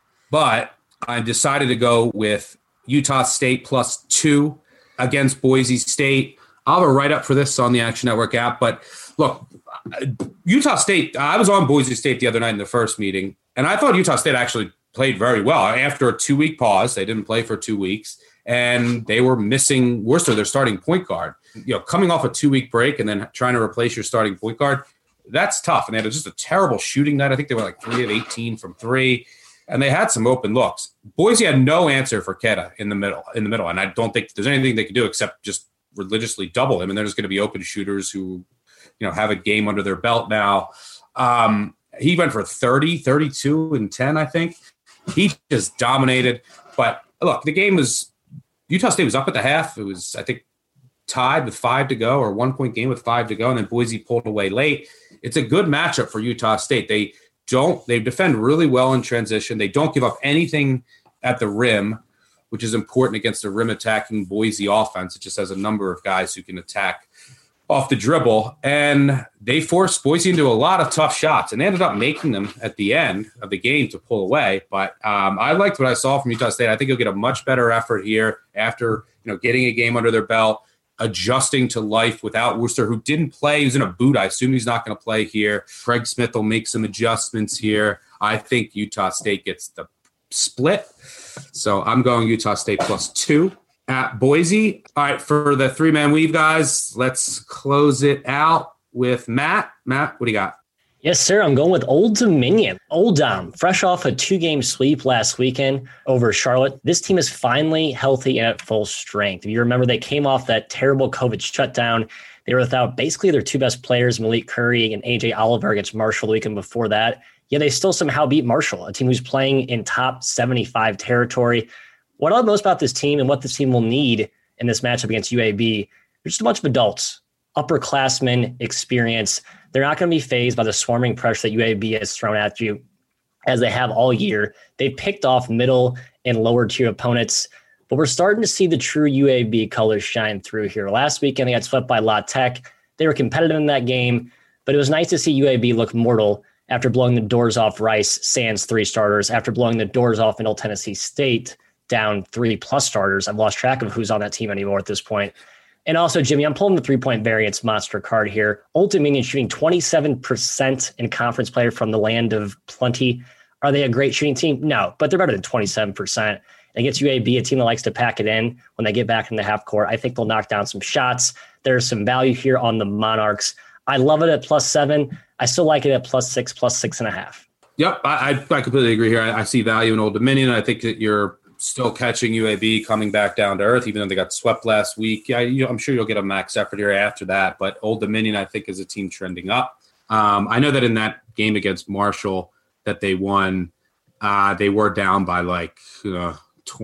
but I decided to go with Utah State plus two against Boise State. I'll have a write-up for this on the Action Network app, but look, Utah State, I was on Boise State the other night in the first meeting. And I thought Utah State actually played very well. After a two-week pause, they didn't play for two weeks, and they were missing Worcester, their starting point guard. You know, coming off a two-week break and then trying to replace your starting point guard, that's tough. And they had just a terrible shooting night. I think they were like three of eighteen from three, and they had some open looks. Boise had no answer for Queta in the middle, in the middle, and I don't think there's anything they could do except just religiously double him, and there's going to be open shooters who, you know, have a game under their belt now. Um, he went for thirty, thirty-two, and ten, I think. He just dominated. But look, the game was Utah State was up at the half. It was, I think, tied with five to go, or one point game with five to go, and then Boise pulled away late. It's a good matchup for Utah State. They don't they defend really well in transition. They don't give up anything at the rim, which is important against a rim attacking Boise offense. It just has a number of guys who can attack off the dribble, and they forced Boise into a lot of tough shots, and they ended up making them at the end of the game to pull away. But um, I liked what I saw from Utah State. I think you'll get a much better effort here after, you know, getting a game under their belt, adjusting to life without Worcester, who didn't play. He was in a boot. I assume he's not going to play here. Craig Smith will make some adjustments here. I think Utah State gets the split. So I'm going Utah State plus two at Boise. All right, for the three-man weave, guys, let's close it out with Matt. Matt, what do you got? Yes, sir. I'm going with Old Dominion. Old Dom, fresh off a two-game sweep last weekend over Charlotte. This team is finally healthy and at full strength. If you remember, they came off that terrible COVID shutdown. They were without basically their two best players, Malik Curry and A J Oliver, against Marshall the weekend before that. Yeah, they still somehow beat Marshall, a team who's playing in top seventy-five territory. What I love most about this team and what this team will need in this matchup against U A B, they're just a bunch of adults, upperclassmen, experience. They're not going to be fazed by the swarming pressure that U A B has thrown at you, as they have all year. They picked off middle and lower tier opponents, but we're starting to see the true U A B colors shine through here. Last weekend, they got swept by La Tech. They were competitive in that game, but it was nice to see U A B look mortal after blowing the doors off Rice, Sans three starters, after blowing the doors off Middle Tennessee State, down three plus starters. I've lost track of who's on that team anymore at this point. And also, Jimmy, I'm pulling the three-point variance monster card here. Old Dominion shooting twenty-seven percent in conference play from the land of plenty. Are they a great shooting team? No, but they're better than twenty-seven percent. Against U A B, a team that likes to pack it in when they get back in the half court, I think they'll knock down some shots. There's some value here on the Monarchs. I love it at plus seven. I still like it at plus six, plus six and a half. Yep, I, I completely agree here. I, I see value in Old Dominion. I think that you're still catching U A B coming back down to earth, even though they got swept last week. I, you know, I'm sure you'll get a max effort here after that. But Old Dominion, I think, is a team trending up. Um, I know that in that game against Marshall that they won, uh, they were down by like uh,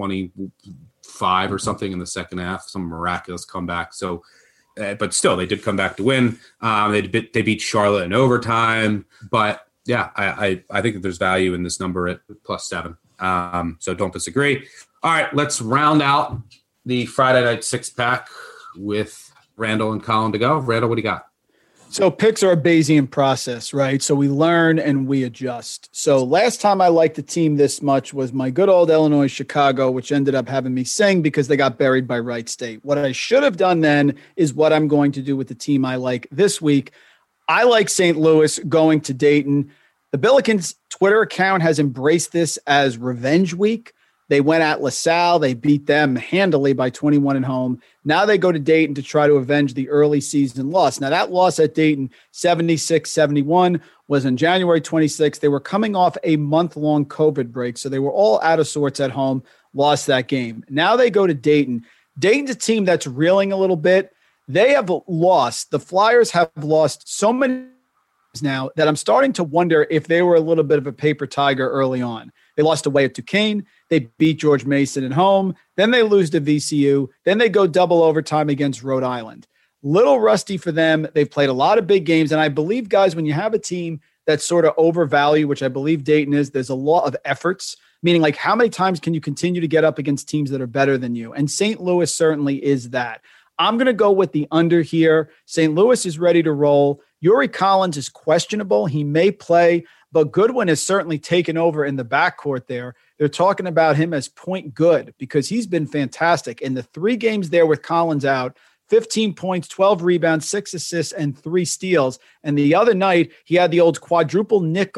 twenty-five or something in the second half, some miraculous comeback. So, uh, but still, they did come back to win. Um, they beat, they beat Charlotte in overtime. But yeah, I, I, I think that there's value in this number at plus seven. Um, so don't disagree. All right, let's round out the Friday night six pack with Randall and Colin to go. Randall, what do you got? So picks are a Bayesian process, right? So we learn and we adjust. So last time I liked the team this much was my good old Illinois Chicago, which ended up having me sing because they got buried by Wright State. What I should have done then is what I'm going to do with the team I like this week. I like Saint Louis going to Dayton. The Billikens Twitter account has embraced this as revenge week. They went at LaSalle. They beat them handily by twenty-one at home. Now they go to Dayton to try to avenge the early season loss. Now that loss at Dayton, seventy-six seventy-one, was on January twenty-sixth. They were coming off a month-long COVID break, so they were all out of sorts at home, lost that game. Now they go to Dayton. Dayton's a team that's reeling a little bit. They have lost. The Flyers have lost so many now that I'm starting to wonder if they were a little bit of a paper tiger early on. They lost away at Duquesne. They beat George Mason at home. Then they lose to V C U. Then they go double overtime against Rhode Island. Little rusty for them. They've played a lot of big games. And I believe, guys, when you have a team that's sort of overvalued, which I believe Dayton is, there's a lot of efforts, meaning like how many times can you continue to get up against teams that are better than you? And Saint Louis certainly is that. I'm going to go with the under here. Saint Louis is ready to roll. Yuri Collins is questionable. He may play, but Goodwin has certainly taken over in the backcourt there. They're talking about him as point good because he's been fantastic. In the three games there with Collins out, fifteen points, twelve rebounds, six assists, and three steals. And the other night, he had the old quadruple nickel,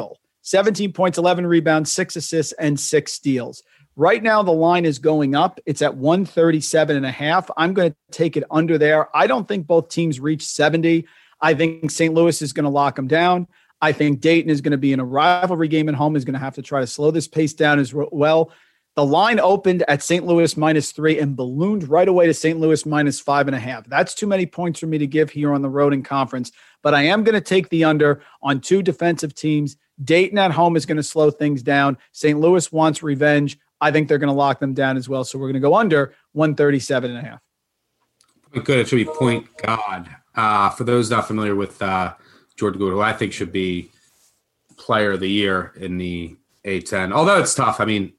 seventeen points, eleven rebounds, six assists, and six steals. Right now, the line is going up. It's at one thirty-seven and a half. I'm going to take it under there. I don't think both teams reach seventy. I think Saint Louis is going to lock them down. I think Dayton is going to be in a rivalry game at home, is going to have to try to slow this pace down as well. The line opened at Saint Louis minus three and ballooned right away to Saint Louis minus five and a half. That's too many points for me to give here on the road in conference, but I am going to take the under on two defensive teams. Dayton at home is going to slow things down. Saint Louis wants revenge. I think they're going to lock them down as well. So we're going to go under one thirty-seven and a half. Good. It should be point God. Uh, for those not familiar with uh, Jordan Gould, who I think should be player of the year in the A ten. Although it's tough. I mean,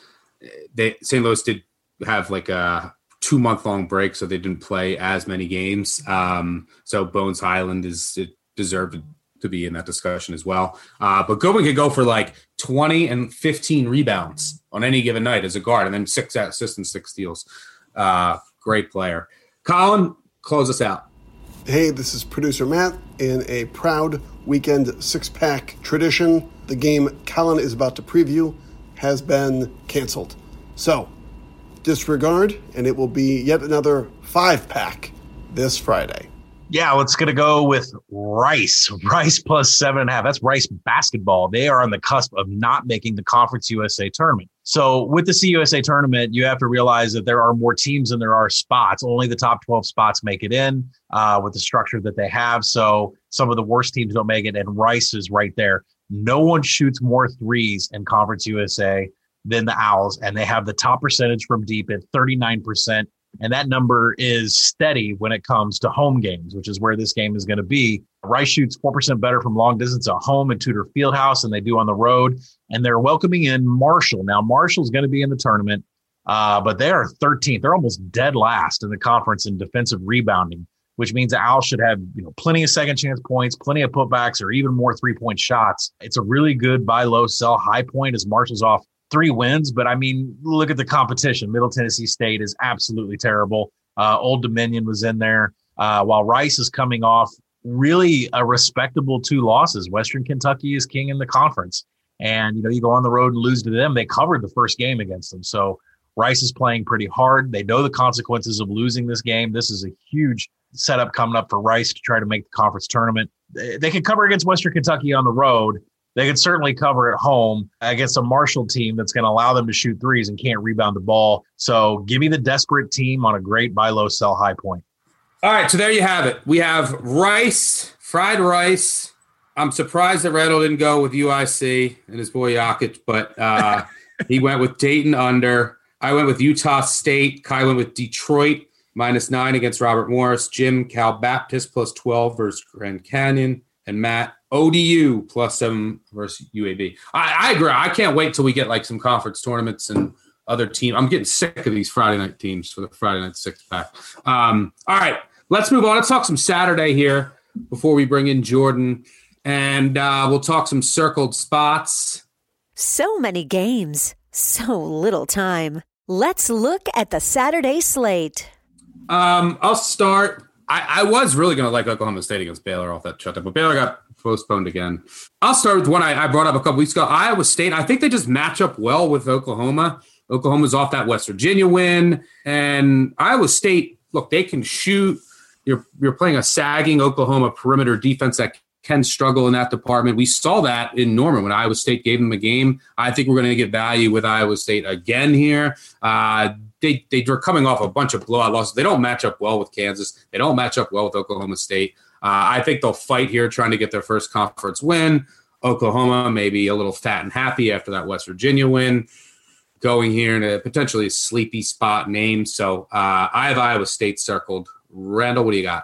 they Saint Louis did have like a two month long break, so they didn't play as many games. Um, so Bones Highland is it deserved to be in that discussion as well. Uh, but Goodwin could go for like twenty and fifteen rebounds on any given night as a guard, and then six assists and six steals. Uh, great player. Colin, close us out. Hey, this is producer Matt. In a proud weekend six-pack tradition, the game Colin is about to preview has been canceled. So, disregard, and it will be yet another five-pack this Friday. Yeah, let's going to go with Rice. Rice plus seven and a half. That's Rice basketball. They are on the cusp of not making the Conference U S A tournament. So with the C U S A tournament, you have to realize that there are more teams than there are spots. Only the top twelve spots make it in uh, with the structure that they have. So some of the worst teams don't make it, and Rice is right there. No one shoots more threes in Conference U S A than the Owls, and they have the top percentage from deep at thirty-nine percent. And that number is steady when it comes to home games, which is where this game is going to be. Rice shoots four percent better from long distance at home at Tudor Fieldhouse than they do on the road. And they're welcoming in Marshall. Now, Marshall's going to be in the tournament, uh, but they are thirteenth. They're almost dead last in the conference in defensive rebounding, which means the Owls should have, you know, plenty of second chance points, plenty of putbacks, or even more three-point shots. It's a really good buy low, sell high point as Marshall's off three wins, but I mean, look at the competition. Middle Tennessee State is absolutely terrible. Uh, Old Dominion was in there, uh, while Rice is coming off really a respectable two losses. Western Kentucky is king in the conference, and you know, you go on the road and lose to them. They covered the first game against them, so Rice is playing pretty hard. They know the consequences of losing this game. This is a huge setup coming up for Rice to try to make the conference tournament. They, they can cover against Western Kentucky on the road. They can certainly cover at home against a Marshall team that's going to allow them to shoot threes and can't rebound the ball. So give me the desperate team on a great buy low, sell high point. All right, so there you have it. We have Rice, fried rice. I'm surprised that Randall didn't go with U I C and his boy Jokic, but uh, he went with Dayton under. I went with Utah State. Kai went with Detroit minus nine against Robert Morris. Jim, Cal Baptist plus twelve versus Grand Canyon. And Matt, O D U plus seven versus U A B. I, I agree. I can't wait till we get like some conference tournaments and other teams. I'm getting sick of these Friday night teams for the Friday night six pack. Um, all right, let's move on. Let's talk some Saturday here before we bring in Jordan, and uh, we'll talk some circled spots. So many games, so little time. Let's look at the Saturday slate. Um, I'll start. I, I was really going to like Oklahoma State against Baylor off that shutdown, but Baylor got postponed again. I'll start with one I, I brought up a couple weeks ago. Iowa State, I think they just match up well with Oklahoma. Oklahoma's off that West Virginia win. And Iowa State, look, they can shoot. You're, you're playing a sagging Oklahoma perimeter defense that can struggle in that department. We saw that in Norman when Iowa State gave them a game. I think we're going to get value with Iowa State again here. Uh, They they were coming off a bunch of blowout losses. They don't match up well with Kansas. They don't match up well with Oklahoma State. Uh, I think they'll fight here trying to get their first conference win. Oklahoma maybe a little fat and happy after that West Virginia win, going here in a potentially sleepy spot name. So uh, I have Iowa State circled. Randall, what do you got?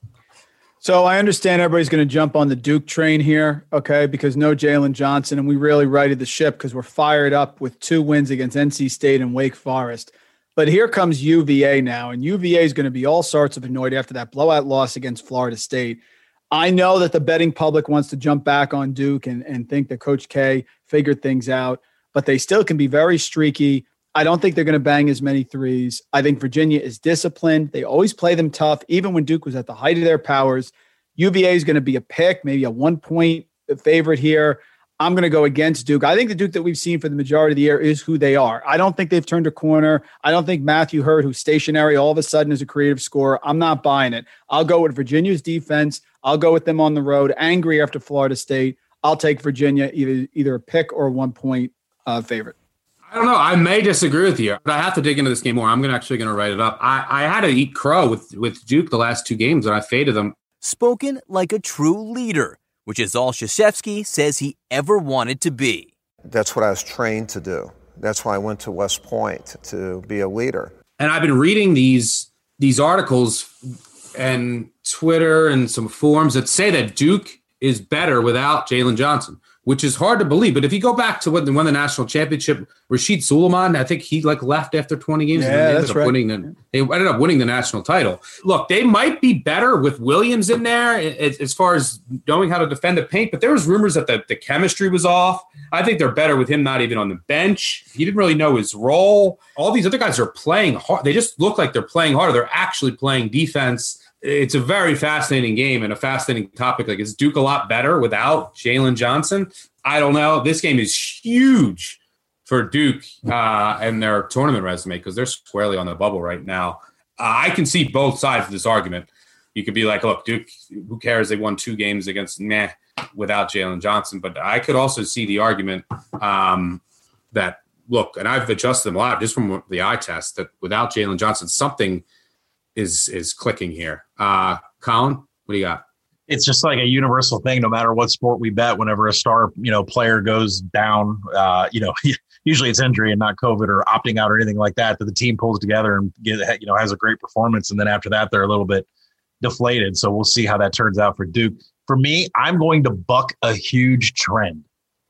So I understand everybody's going to jump on the Duke train here, okay, because no Jalen Johnson, and we really righted the ship because we're fired up with two wins against N C State and Wake Forest. But here comes U V A now, and U V A is going to be all sorts of annoyed after that blowout loss against Florida State. I know that the betting public wants to jump back on Duke and, and think that Coach K figured things out, but they still can be very streaky. I don't think they're going to bang as many threes. I think Virginia is disciplined. They always play them tough, even when Duke was at the height of their powers. U V A is going to be a pick, maybe a one-point favorite here. I'm going to go against Duke. I think the Duke that we've seen for the majority of the year is who they are. I don't think they've turned a corner. I don't think Matthew Hurt, who's stationary, all of a sudden is a creative scorer. I'm not buying it. I'll go with Virginia's defense. I'll go with them on the road, angry after Florida State. I'll take Virginia, either either a pick or a one-point uh, favorite. I don't know. I may disagree with you, but I have to dig into this game more. I'm gonna actually going to write it up. I, I had to eat crow with, with Duke the last two games, and I faded them. Spoken like a true leader, which is all Krzyzewski says he ever wanted to be. That's what I was trained to do. That's why I went to West Point, to be a leader. And I've been reading these these articles and Twitter and some forums that say that Duke is better without Jalen Johnson, which is hard to believe. But if you go back to when they won the national championship, Rashid Suleiman, I think he like left after twenty games. Yeah, and they ended that's up right. winning the, they ended up winning the national title. Look, they might be better with Williams in there as far as knowing how to defend the paint, but there was rumors that the, the chemistry was off. I think they're better with him not even on the bench. He didn't really know his role. All these other guys are playing hard. They just look like they're playing harder. They're actually playing defense. It's a very fascinating game and a fascinating topic. Like, is Duke a lot better without Jalen Johnson? I don't know. This game is huge for Duke uh, and their tournament resume because they're squarely on the bubble right now. Uh, I can see both sides of this argument. You could be like, look, Duke, who cares? They won two games against meh without Jalen Johnson. But I could also see the argument um, that, look, and I've adjusted them a lot just from the eye test, that without Jalen Johnson, something is is clicking here. Uh, Colin, what do you got? It's just like a universal thing, no matter what sport we bet, whenever a star, you know, player goes down, uh, you know, usually it's injury and not COVID or opting out or anything like that, that the team pulls together and get, you know, has a great performance. And then after that, they're a little bit deflated. So we'll see how that turns out for Duke. For me, I'm going to buck a huge trend.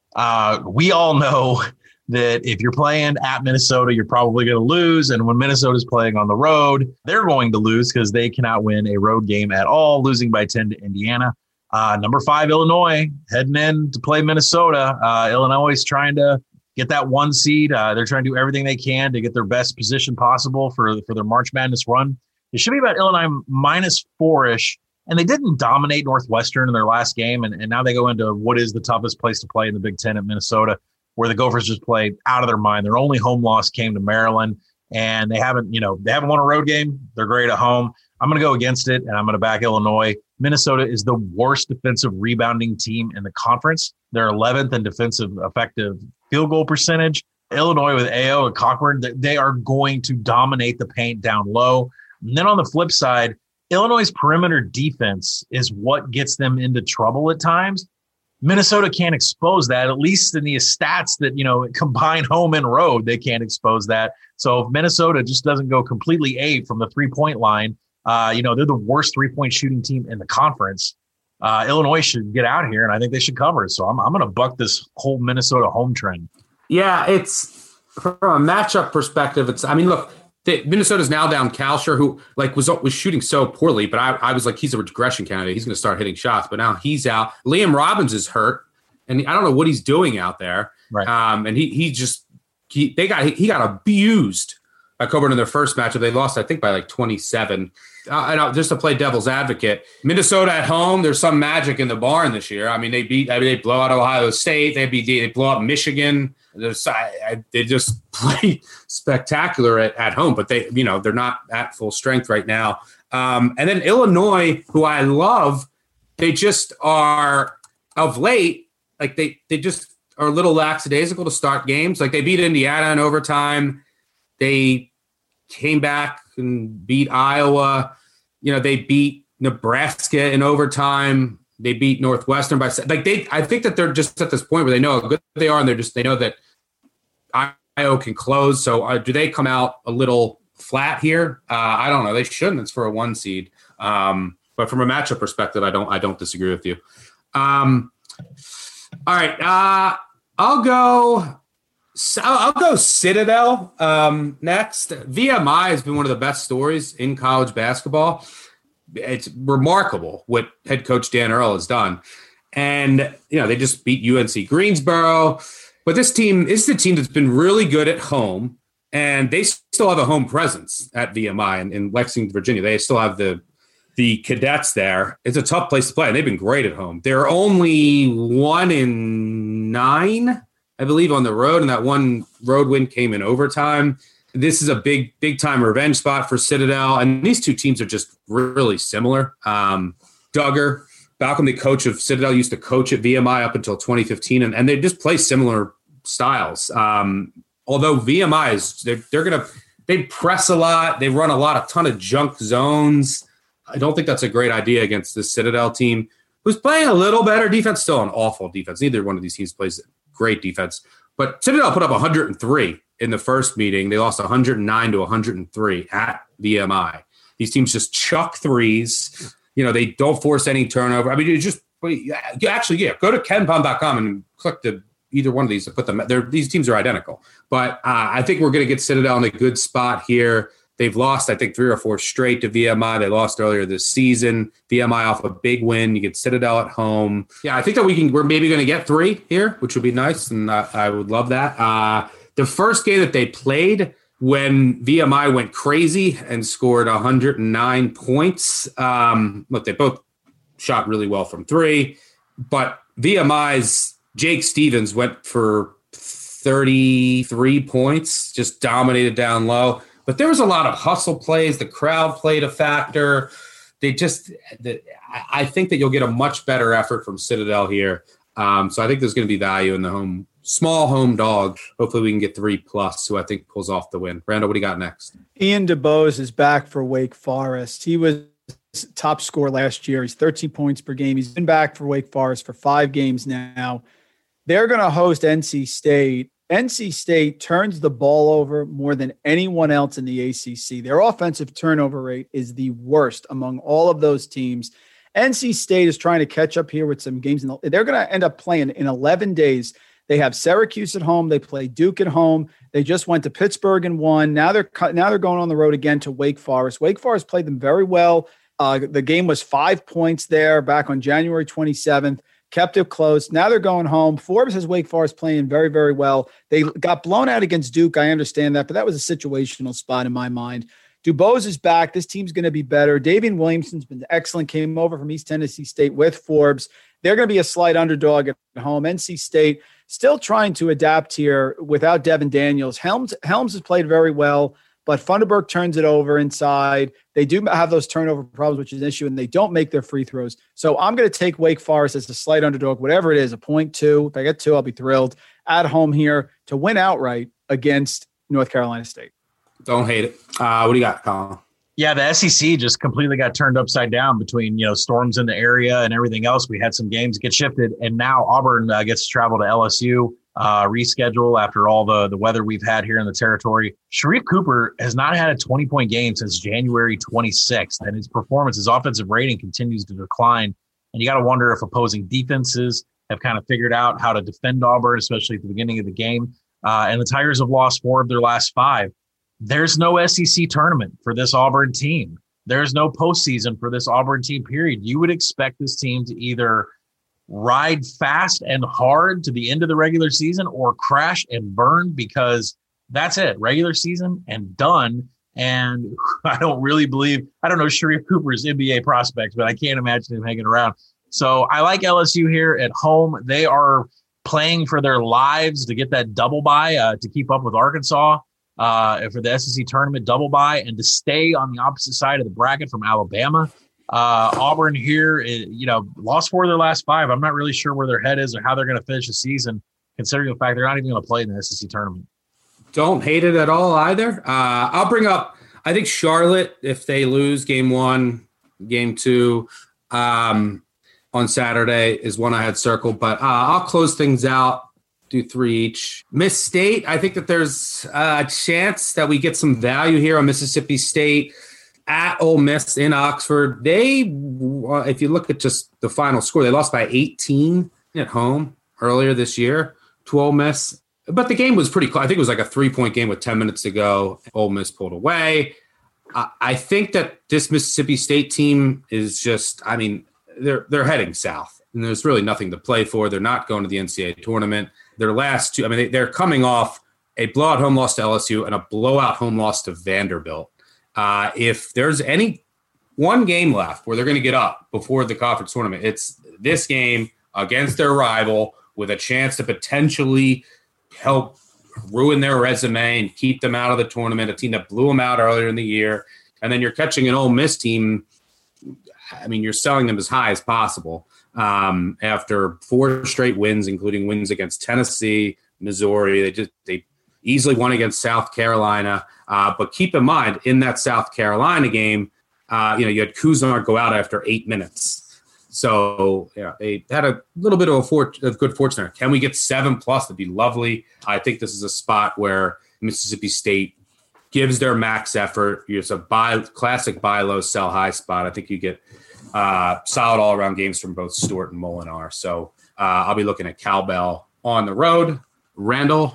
Uh, we all know that if you're playing at Minnesota, you're probably going to lose. And when Minnesota's playing on the road, they're going to lose because they cannot win a road game at all, losing by ten to Indiana. Uh, number five, Illinois, heading in to play Minnesota. Uh, Illinois is trying to get that one seed. Uh, they're trying to do everything they can to get their best position possible for, for their March Madness run. It should be about Illinois minus four-ish. And they didn't dominate Northwestern in their last game. And, and now they go into what is the toughest place to play in the Big Ten at Minnesota, where the Gophers just played out of their mind. Their only home loss came to Maryland, and they haven't, you know, they haven't won a road game. They're great at home. I'm going to go against it, and I'm going to back Illinois. Minnesota is the worst defensive rebounding team in the conference. They're eleventh in defensive effective field goal percentage. Illinois with A O and Cockburn, they are going to dominate the paint down low. And then on the flip side, Illinois' perimeter defense is what gets them into trouble at times. Minnesota can't expose that, at least in the stats that, you know, combine home and road, they can't expose that. So if Minnesota just doesn't go completely eight from the three-point line, uh, you know, they're the worst three-point shooting team in the conference. Uh, Illinois should get out here, and I think they should cover it. So I'm, I'm going to buck this whole Minnesota home trend. Yeah, it's from a matchup perspective. It's, I mean, look, the, Minnesota's now down Kalsher, who like was was shooting so poorly, but I, I was like, he's a regression candidate. He's going to start hitting shots, but now he's out. Liam Robbins is hurt, and I don't know what he's doing out there. Right. Um, and he he just he they got he got abused by Coburn in their first matchup. They lost, I think, by like twenty-seven. Uh, and uh, just to play devil's advocate, Minnesota at home, there's some magic in the barn this year. I mean, they beat, I mean, they blow out Ohio State. They beat, they blow up Michigan. There's, I, I, they just play spectacular at, at home, but they, you know, they're not at full strength right now. Um, and then Illinois, who I love, they just are of late, like they, they just are a little lackadaisical to start games. Like they beat Indiana in overtime. They came back and beat Iowa. You know, they beat Nebraska in overtime. They beat Northwestern by like they. I think that they're just at this point where they know how good they are, and they're just they know that Iowa can close. So uh, do they come out a little flat here? Uh, I don't know. They shouldn't. It's for a one seed. Um, but from a matchup perspective, I don't. I don't disagree with you. Um, all right, uh, I'll go. So I'll go Citadel um, next. V M I has been one of the best stories in college basketball. It's remarkable what head coach Dan Earl has done. And, you know, they just beat U N C Greensboro. But this team is the team that's been really good at home. And they still have a home presence at V M I in, in Lexington, Virginia. They still have the the cadets there. It's a tough place to play. And they've been great at home. They're only one in nine, I believe, on the road, and that one road win came in overtime. This is a big, big-time revenge spot for Citadel, and these two teams are just really similar. Um, Duggar, Balcom, the coach of Citadel, used to coach at V M I up until twenty fifteen, and, and they just play similar styles. Um, although V M I is, they're, they're going to – they press a lot. They run a lot, a ton of junk zones. I don't think that's a great idea against this Citadel team, who's playing a little better defense, still an awful defense. Neither one of these teams plays great defense. But Citadel put up one hundred three in the first meeting. They lost one hundred nine to one hundred three at V M I. These teams just chuck threes. You know, they don't force any turnover. I mean, you just – actually, yeah, go to ken pom dot com and click the either one of these to put them – these teams are identical. But uh, I think we're going to get Citadel in a good spot here. They've lost, I think, three or four straight to V M I. They lost earlier this season. V M I off a big win. You get Citadel at home. Yeah, I think that we can. We're maybe going to get three here, which would be nice, and I, I would love that. Uh, the first game that they played, when V M I went crazy and scored one hundred nine points. Um, look, they both shot really well from three, but V M I's Jake Stevens went for thirty-three points, just dominated down low. But there was a lot of hustle plays. The crowd played a factor. They just, the, I think that you'll get a much better effort from Citadel here. Um, so I think there's going to be value in the home, small home dog. Hopefully we can get three plus, who I think pulls off the win. Randall, what do you got next? Ian DeBose is back for Wake Forest. He was top scorer last year. He's thirteen points per game. He's been back for Wake Forest for five games now. They're going to host N C State. N C State turns the ball over more than anyone else in the A C C. Their offensive turnover rate is the worst among all of those teams. N C State is trying to catch up here with some games. They're going to end up playing in eleven days. They have Syracuse at home. They play Duke at home. They just went to Pittsburgh and won. Now they're now they're going on the road again to Wake Forest. Wake Forest played them very well. Uh, the game was five points there back on January twenty-seventh. Kept it close. Now they're going home. Forbes has Wake Forest playing very, very well. They got blown out against Duke. I understand that, but that was a situational spot in my mind. DuBose is back. This team's going to be better. Davian Williamson's been excellent. Came over from East Tennessee State with Forbes. They're going to be a slight underdog at home. N C State still trying to adapt here without Devin Daniels. Helms, Helms has played very well, but Funderburk turns it over inside. They do have those turnover problems, which is an issue, and they don't make their free throws. So I'm going to take Wake Forest as a slight underdog, whatever it is, a point two. If I get two, I'll be thrilled. At home here to win outright against North Carolina State. Don't hate it. Uh, what do you got, Colin? Yeah, the S E C just completely got turned upside down between, you know, storms in the area and everything else. We had some games get shifted, and now Auburn uh, gets to travel to L S U. Uh, reschedule after all the, the weather we've had here in the territory. Sharif Cooper has not had a twenty-point game since January twenty-sixth, and his performance, his offensive rating continues to decline. And you got to wonder if opposing defenses have kind of figured out how to defend Auburn, especially at the beginning of the game. Uh, and the Tigers have lost four of their last five. There's no S E C tournament for this Auburn team. There's no postseason for this Auburn team, period. You would expect this team to either ride fast and hard to the end of the regular season or crash and burn, because that's it. Regular season and done. And I don't really believe, I don't know Sharif Cooper's N B A prospects, but I can't imagine him hanging around. So I like L S U here at home. They are playing for their lives to get that double bye, uh, to keep up with Arkansas uh, for the S E C tournament double bye, and to stay on the opposite side of the bracket from Alabama. Uh, Auburn here, you know, lost four of their last five. I'm not really sure where their head is or how they're going to finish the season, considering the fact they're not even going to play in the S E C tournament. Don't hate it at all either. Uh, I'll bring up, I think Charlotte, if they lose game one, game two um, on Saturday, is one I had circled. But uh, I'll close things out, do three each. Miss State, I think that there's a chance that we get some value here on Mississippi State. At Ole Miss in Oxford, they, if you look at just the final score, they lost by eighteen at home earlier this year to Ole Miss. But the game was pretty close. I think it was like a three-point game with ten minutes to go. Ole Miss pulled away. I think that this Mississippi State team is just, I mean, they're they're heading south, and there's really nothing to play for. They're not going to the N C double A tournament. Their last two, I mean, they're coming off a blowout home loss to L S U and a blowout home loss to Vanderbilt. Uh, if there's any one game left where they're going to get up before the conference tournament, it's this game against their rival with a chance to potentially help ruin their resume and keep them out of the tournament, a team that blew them out earlier in the year. And then you're catching an Ole Miss team. I mean, you're selling them as high as possible um, after four straight wins, including wins against Tennessee, Missouri. They just they easily won against South Carolina. Uh, but keep in mind, in that South Carolina game, uh, you know, you had Kuzma go out after eight minutes. So, yeah, they had a little bit of a fort- of good fortune there. Can we get seven plus? That'd be lovely. I think this is a spot where Mississippi State gives their max effort. It's a buy, classic buy low, sell high spot. I think you get uh, solid all around games from both Stewart and Molinar. So uh, I'll be looking at Cowbell on the road. Randall,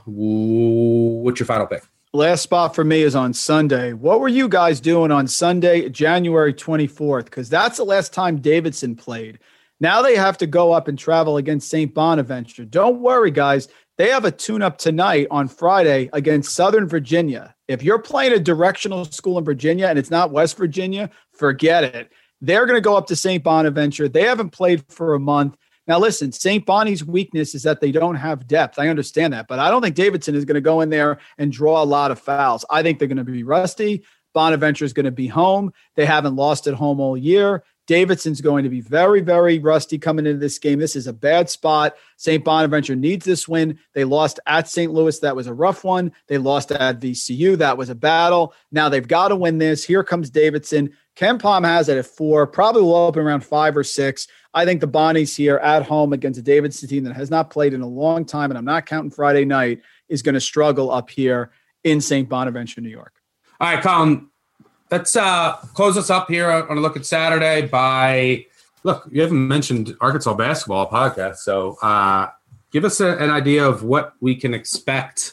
what's your final pick? Last spot for me is on Sunday. What were you guys doing on Sunday, January twenty-fourth? Because that's the last time Davidson played. Now they have to go up and travel against Saint Bonaventure. Don't worry, guys. They have a tune-up tonight on Friday against Southern Virginia. If you're playing a directional school in Virginia and it's not West Virginia, forget it. They're going to go up to Saint Bonaventure. They haven't played for a month. Now, listen, Saint Bonnie's weakness is that they don't have depth. I understand that, but I don't think Davidson is going to go in there and draw a lot of fouls. I think they're going to be rusty. Bonaventure is going to be home. They haven't lost at home all year. Davidson's going to be very, very rusty coming into this game. This is a bad spot. Saint Bonaventure needs this win. They lost at Saint Louis. That was a rough one. They lost at V C U. That was a battle. Now they've got to win this. Here comes Davidson. Ken Pom has it at four, probably will open around five or six. I think the Bonnies here at home against a Davidson team that has not played in a long time, and I'm not counting Friday night, is going to struggle up here in Saint Bonaventure, New York. All right, Colin, let's uh, close us up here on a look at Saturday by – look, you haven't mentioned Arkansas basketball podcast, so uh, give us a, an idea of what we can expect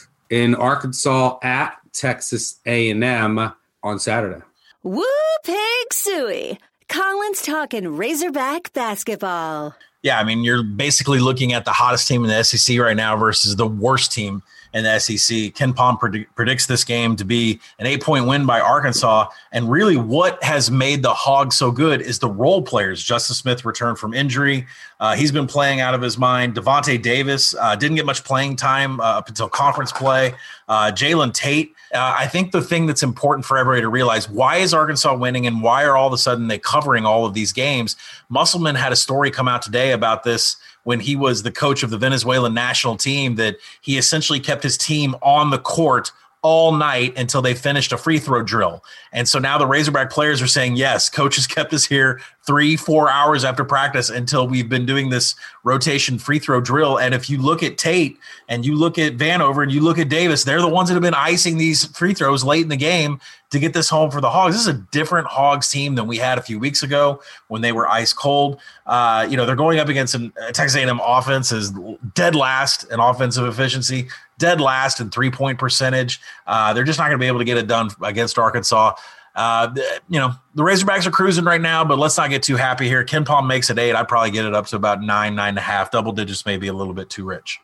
in Arkansas at Texas A and M on Saturday. Woo pig suey. Colin's talking Razorback basketball. Yeah, I mean, you're basically looking at the hottest team in the S E C right now versus the worst team in the S E C. Ken Pom predict, predicts this game to be an eight-point win by Arkansas. And really what has made the Hogs so good is the role players. Justice Smith returned from injury. Uh, he's been playing out of his mind. Devontae Davis uh, didn't get much playing time uh, up until conference play. Uh, Jalen Tate. Uh, I think the thing that's important for everybody to realize, why is Arkansas winning and why are all of a sudden they covering all of these games? Musselman had a story come out today about this when he was the coach of the Venezuelan national team, that he essentially kept his team on the court all night until they finished a free throw drill. And so now the Razorback players are saying, yes, coach has kept us here three, four hours after practice until we've been doing this rotation free throw drill. And if you look at Tate and you look at Vanover and you look at Davis, they're the ones that have been icing these free throws late in the game to get this home for the Hogs. This is a different Hogs team than we had a few weeks ago when they were ice cold. Uh, you know, they're going up against a Texas A and M offense is dead last in offensive efficiency, dead last in three-point percentage. Uh, they're just not going to be able to get it done against Arkansas. Uh, you know, the Razorbacks are cruising right now, but let's not get too happy here. Ken Pom makes it eight. I'd probably get it up to about nine, nine and a half. Double digits may be a little bit too rich.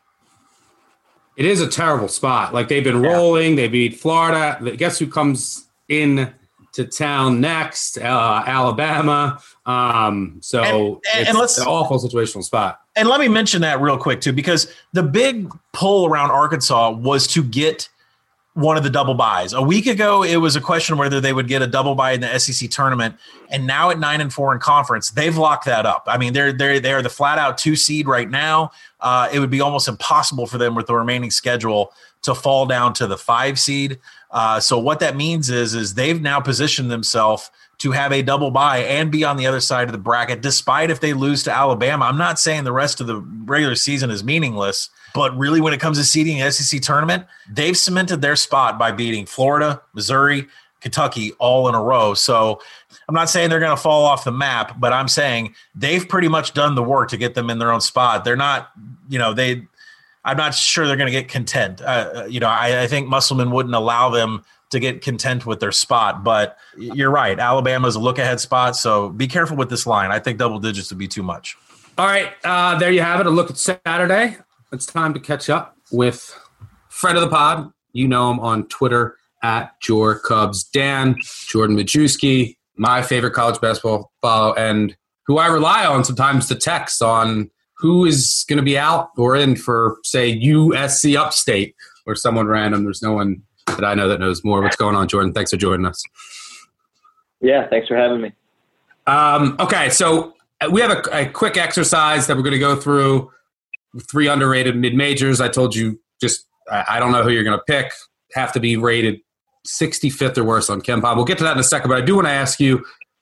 It is a terrible spot. Like, they've been rolling. They beat Florida. Guess who comes in to town next? Uh, Alabama. Um, so and, and, it's and let's, an awful situational spot. And let me mention that real quick, too, because the big pull around Arkansas was to get one of the double buys. A week ago, it was a question whether they would get a double buy in the S E C tournament. And now at nine and four in conference, they've locked that up. I mean, they're they're they're the flat out two seed right now. Uh, it would be almost impossible for them with the remaining schedule to fall down to the five seed. Uh, so what that means is, is they've now positioned themselves to have a double bye and be on the other side of the bracket, despite if they lose to Alabama. I'm not saying the rest of the regular season is meaningless, but really when it comes to seeding the S E C tournament, they've cemented their spot by beating Florida, Missouri, Kentucky all in a row. So I'm not saying they're going to fall off the map, but I'm saying they've pretty much done the work to get them in their own spot. They're not, you know, they, I'm not sure they're going to get content. Uh, you know, I, I think Musselman wouldn't allow them to get content with their spot, but you're right. Alabama's a look ahead spot. So be careful with this line. I think double digits would be too much. All right. Uh, there you have it. A look at Saturday. It's time to catch up with friend of the pod. You know him on Twitter at Jor Cubs Dan, Jordan Majewski, my favorite college basketball follow, and who I rely on sometimes to text on who is going to be out or in for, say, U S C Upstate or someone random. There's no one that I know that knows more. What's going on, Jordan? Thanks for joining us. Yeah, thanks for having me. Um, okay, so we have a, a quick exercise that we're going to go through. Three underrated mid-majors. I told you just I, I don't know who you're going to pick. Have to be rated sixty-fifth or worse on KenPom. We'll get to that in a second, but I do want to ask you,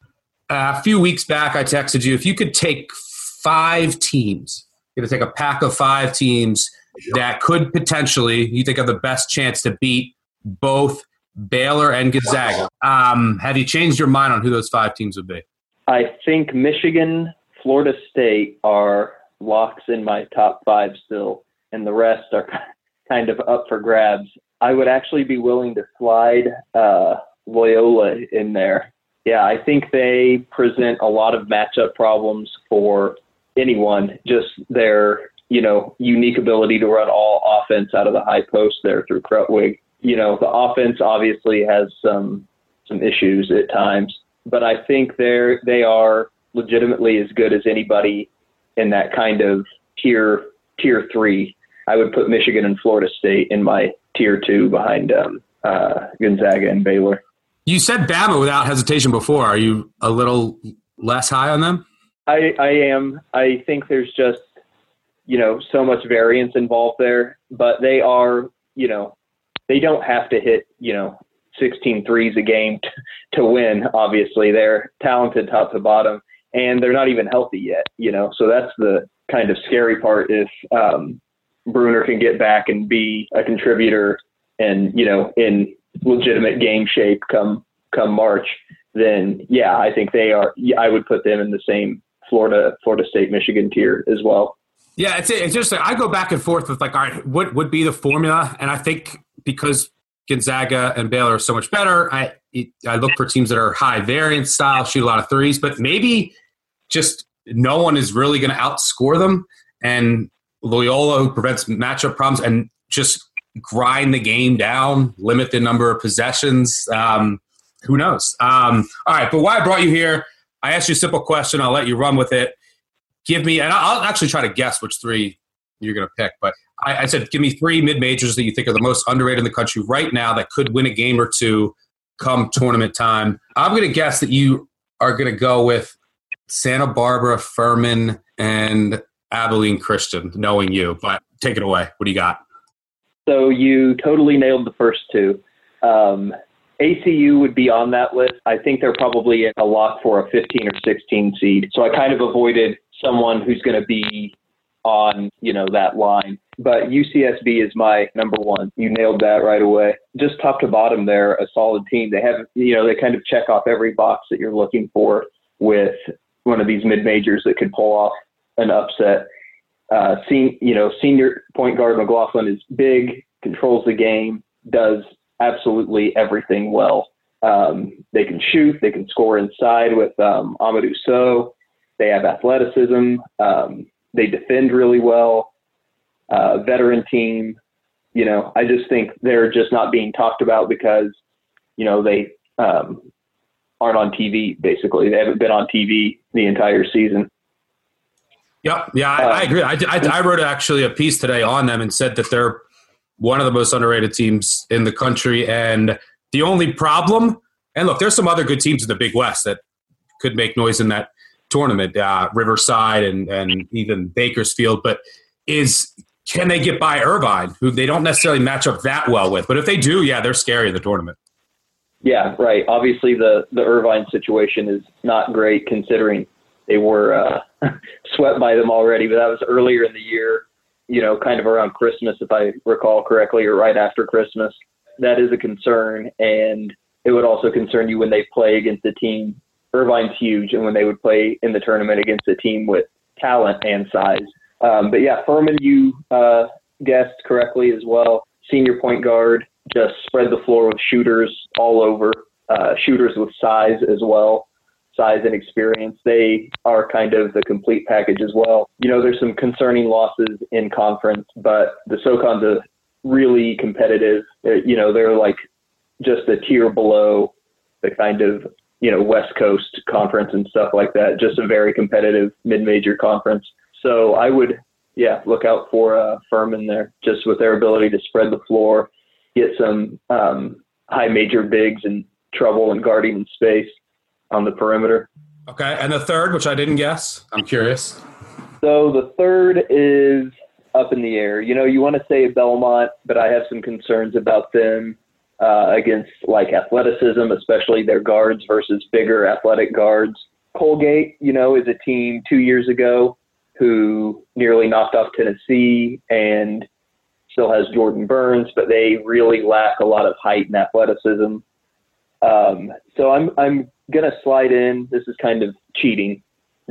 uh, a few weeks back I texted you, if you could take five teams, you're going to take a pack of five teams that could potentially, you think, have the best chance to beat both Baylor and Gonzaga. Um, have you changed your mind on who those five teams would be? I think Michigan, Florida State are locks in my top five still, and the rest are kind of up for grabs. I would actually be willing to slide uh, Loyola in there. Yeah, I think they present a lot of matchup problems for anyone, just their, you know, unique ability to run all offense out of the high post there through Krutwig. You know, the offense obviously has some some issues at times, but I think they're they are legitimately as good as anybody in that kind of tier tier three. I would put Michigan and Florida State in my tier two behind um, uh, Gonzaga and Baylor. You said Bama without hesitation before. Are you a little less high on them? I, I am. I think there's just, you know, so much variance involved there, but they are, you know, they don't have to hit, you know, sixteen threes a game t- to win. Obviously, they're talented top to bottom, and they're not even healthy yet, you know, so that's the kind of scary part. If um, Bruner can get back and be a contributor and, you know, in legitimate game shape come, come March, then yeah, I think they are, I would put them in the same Florida, Florida State, Michigan tier as well. Yeah. It's, it's just, I go back and forth with like, all right, what would be the formula? And I think because Gonzaga and Baylor are so much better, I, I look for teams that are high variance style, shoot a lot of threes, but maybe just no one is really going to outscore them. And Loyola, who prevents matchup problems, and just grind the game down, limit the number of possessions. Um, who knows? Um, all right, but why I brought you here, I asked you a simple question. I'll let you run with it. Give me, and I'll actually try to guess which three you're going to pick, but I, I said give me three mid-majors that you think are the most underrated in the country right now that could win a game or two come tournament time. I'm going to guess that you are going to go with Santa Barbara, Furman, and Abilene Christian, knowing you. But take it away. What do you got? So you totally nailed the first two. Um, A C U would be on that list. I think they're probably a lock for a fifteen or sixteen seed. So I kind of avoided someone who's going to be on, you know, that line. But U C S B is my number one. You nailed that right away. Just top to bottom, they're a solid team. They have, you know, they kind of check off every box that you're looking for with one of these mid-majors that could pull off an upset. Uh, sen- you know, senior point guard McLaughlin is big, controls the game, does absolutely everything well. Um, they can shoot, they can score inside with um, Amadou Sow. They have athleticism. Um, they defend really well. Uh, veteran team. You know, I just think they're just not being talked about because, you know, they um, aren't on T V, basically. They haven't been on T V the entire season. Yep. Yeah, I, uh, I agree. I, I, I wrote actually a piece today on them and said that they're one of the most underrated teams in the country. And the only problem, and look, there's some other good teams in the Big West that could make noise in that tournament, uh, Riverside and, and even Bakersfield, but is can they get by Irvine, who they don't necessarily match up that well with? But if they do, yeah, they're scary in the tournament. Yeah, right. Obviously, the, the Irvine situation is not great considering they were uh, swept by them already, but that was earlier in the year, you know, kind of around Christmas, if I recall correctly, or right after Christmas. That is a concern, and it would also concern you when they play against a team. Irvine's huge, and when they would play in the tournament against a team with talent and size. Um, but yeah, Furman, you uh, guessed correctly as well. Senior point guard, just spread the floor with shooters all over, uh, shooters with size as well, size and experience. They are kind of the complete package as well. You know, there's some concerning losses in conference, but the SoCon's a really competitive, you know, they're like just a tier below the kind of, you know, West Coast conference and stuff like that. Just a very competitive mid-major conference. So I would, yeah, look out for uh, Furman there, just with their ability to spread the floor, get some um, high major bigs in trouble and guarding in space on the perimeter. Okay, and the third, which I didn't guess, I'm curious. So the third is up in the air. You know, you want to say Belmont, but I have some concerns about them uh, against like athleticism, especially their guards versus bigger athletic guards. Colgate, you know, is a team two years ago who nearly knocked off Tennessee and still has Jordan Burns, but they really lack a lot of height and athleticism. Um, so I'm I'm gonna slide in. This is kind of cheating.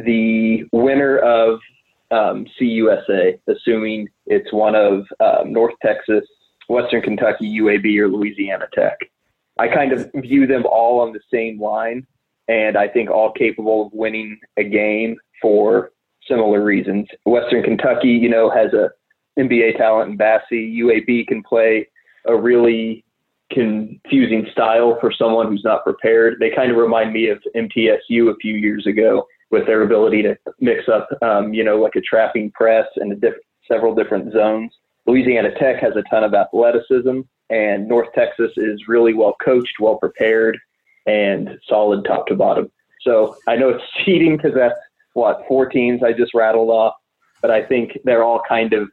The winner of um, C U S A, assuming it's one of um, North Texas, Western Kentucky, U A B, or Louisiana Tech. I kind of view them all on the same line, and I think all capable of winning a game for similar reasons. Western Kentucky, you know, has a N B A talent in Bassie. U A B can play a really confusing style for someone who's not prepared. They kind of remind me of M T S U a few years ago with their ability to mix up, um, you know, like a trapping press and a diff- several different zones. Louisiana Tech has a ton of athleticism, and North Texas is really well coached, well prepared, and solid top to bottom. So I know it's cheating because that's, what, four teams I just rattled off, but I think they're all kind of,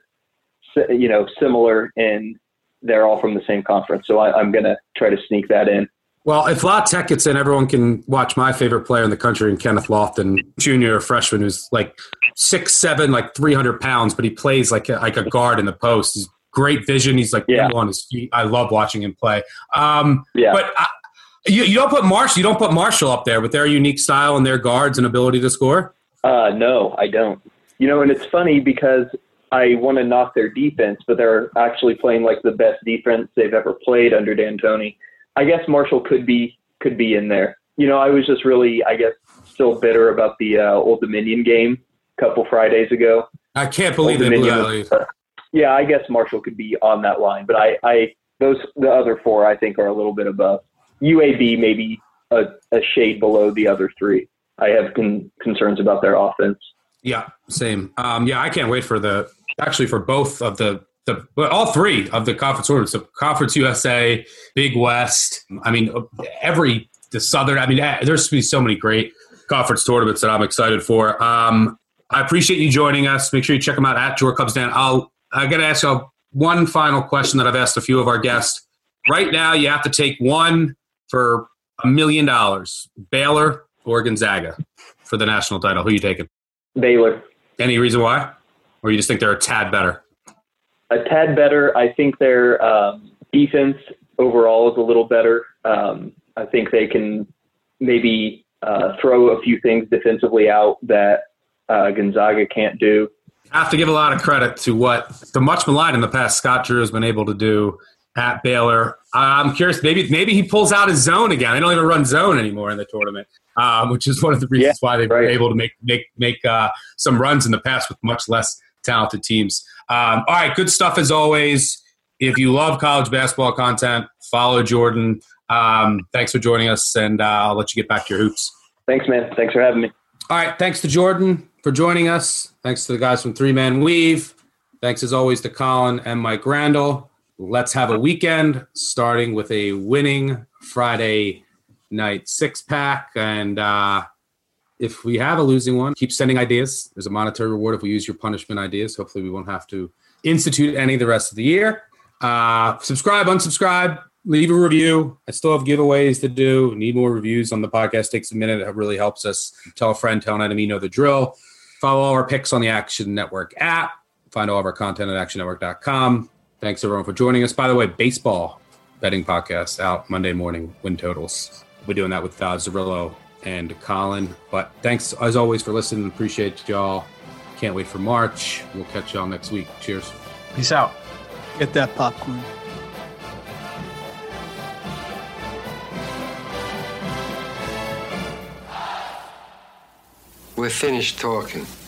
you know, similar, and they're all from the same conference. So I, I'm going to try to sneak that in. Well, if La Tech gets in, everyone can watch my favorite player in the country, in Kenneth Lofton, junior or freshman, who's like six seven, like three hundred pounds, but he plays like a, like a guard in the post. He's great vision. He's like yeah. on his feet. I love watching him play. Um, yeah. But I, you, you don't put Marshall. You don't put Marshall up there with their unique style and their guards and ability to score. Uh, no, I don't. You know, and it's funny because I want to knock their defense, but they're actually playing like the best defense they've ever played under D'Antoni. I guess Marshall could be could be in there. You know, I was just really, I guess, still bitter about the uh, Old Dominion game a couple Fridays ago. I can't believe they blew that lead. Uh, yeah, I guess Marshall could be on that line, but I, I those the other four I think are a little bit above. U A B maybe a, a shade below the other three. I have con- concerns about their offense. Yeah, same. Um, yeah, I can't wait for the actually for both of the the well, all three of the conference tournaments. So Conference U S A, Big West. I mean, every the Southern. I mean, there's going to be so many great conference tournaments that I'm excited for. Um, I appreciate you joining us. Make sure you check them out at Jordan Cubs Dan. I'll I got to ask you one final question that I've asked a few of our guests. Right now, you have to take one for a million dollars: Baylor or Gonzaga for the national title. Who are you taking? Baylor. Any reason why? Or you just think they're a tad better? A tad better. I think their um, defense overall is a little better. Um, I think they can maybe uh, throw a few things defensively out that uh, Gonzaga can't do. I have to give a lot of credit to what the much maligned in the past Scott Drew has been able to do at Baylor. I'm curious, maybe maybe he pulls out his zone again. They don't even run zone anymore in the tournament, um, which is one of the reasons yeah, why they've right. been able to make make make uh, some runs in the past with much less talented teams. Um, all right, good stuff as always. If you love college basketball content, follow Jordan. Um, thanks for joining us, and uh, I'll let you get back to your hoops. Thanks, man. Thanks for having me. All right, thanks to Jordan for joining us. Thanks to the guys from Three Man Weave. Thanks, as always, to Colin and Mike Randall. Let's have a weekend, starting with a winning Friday night six-pack. And uh, if we have a losing one, keep sending ideas. There's a monetary reward if we use your punishment ideas. Hopefully we won't have to institute any the rest of the year. Uh, subscribe, unsubscribe, leave a review. I still have giveaways to do. Need more reviews on the podcast. Takes a minute. It really helps us. Tell a friend, tell an enemy, know the drill. Follow all our picks on the Action Network app. Find all of our content at action network dot com. Thanks, everyone, for joining us. By the way, baseball betting podcast out Monday morning, win totals. We're doing that with uh, Zerillo and Colin. But thanks, as always, for listening. Appreciate y'all. Can't wait for March. We'll catch y'all next week. Cheers. Peace out. Get that popcorn. We're finished talking.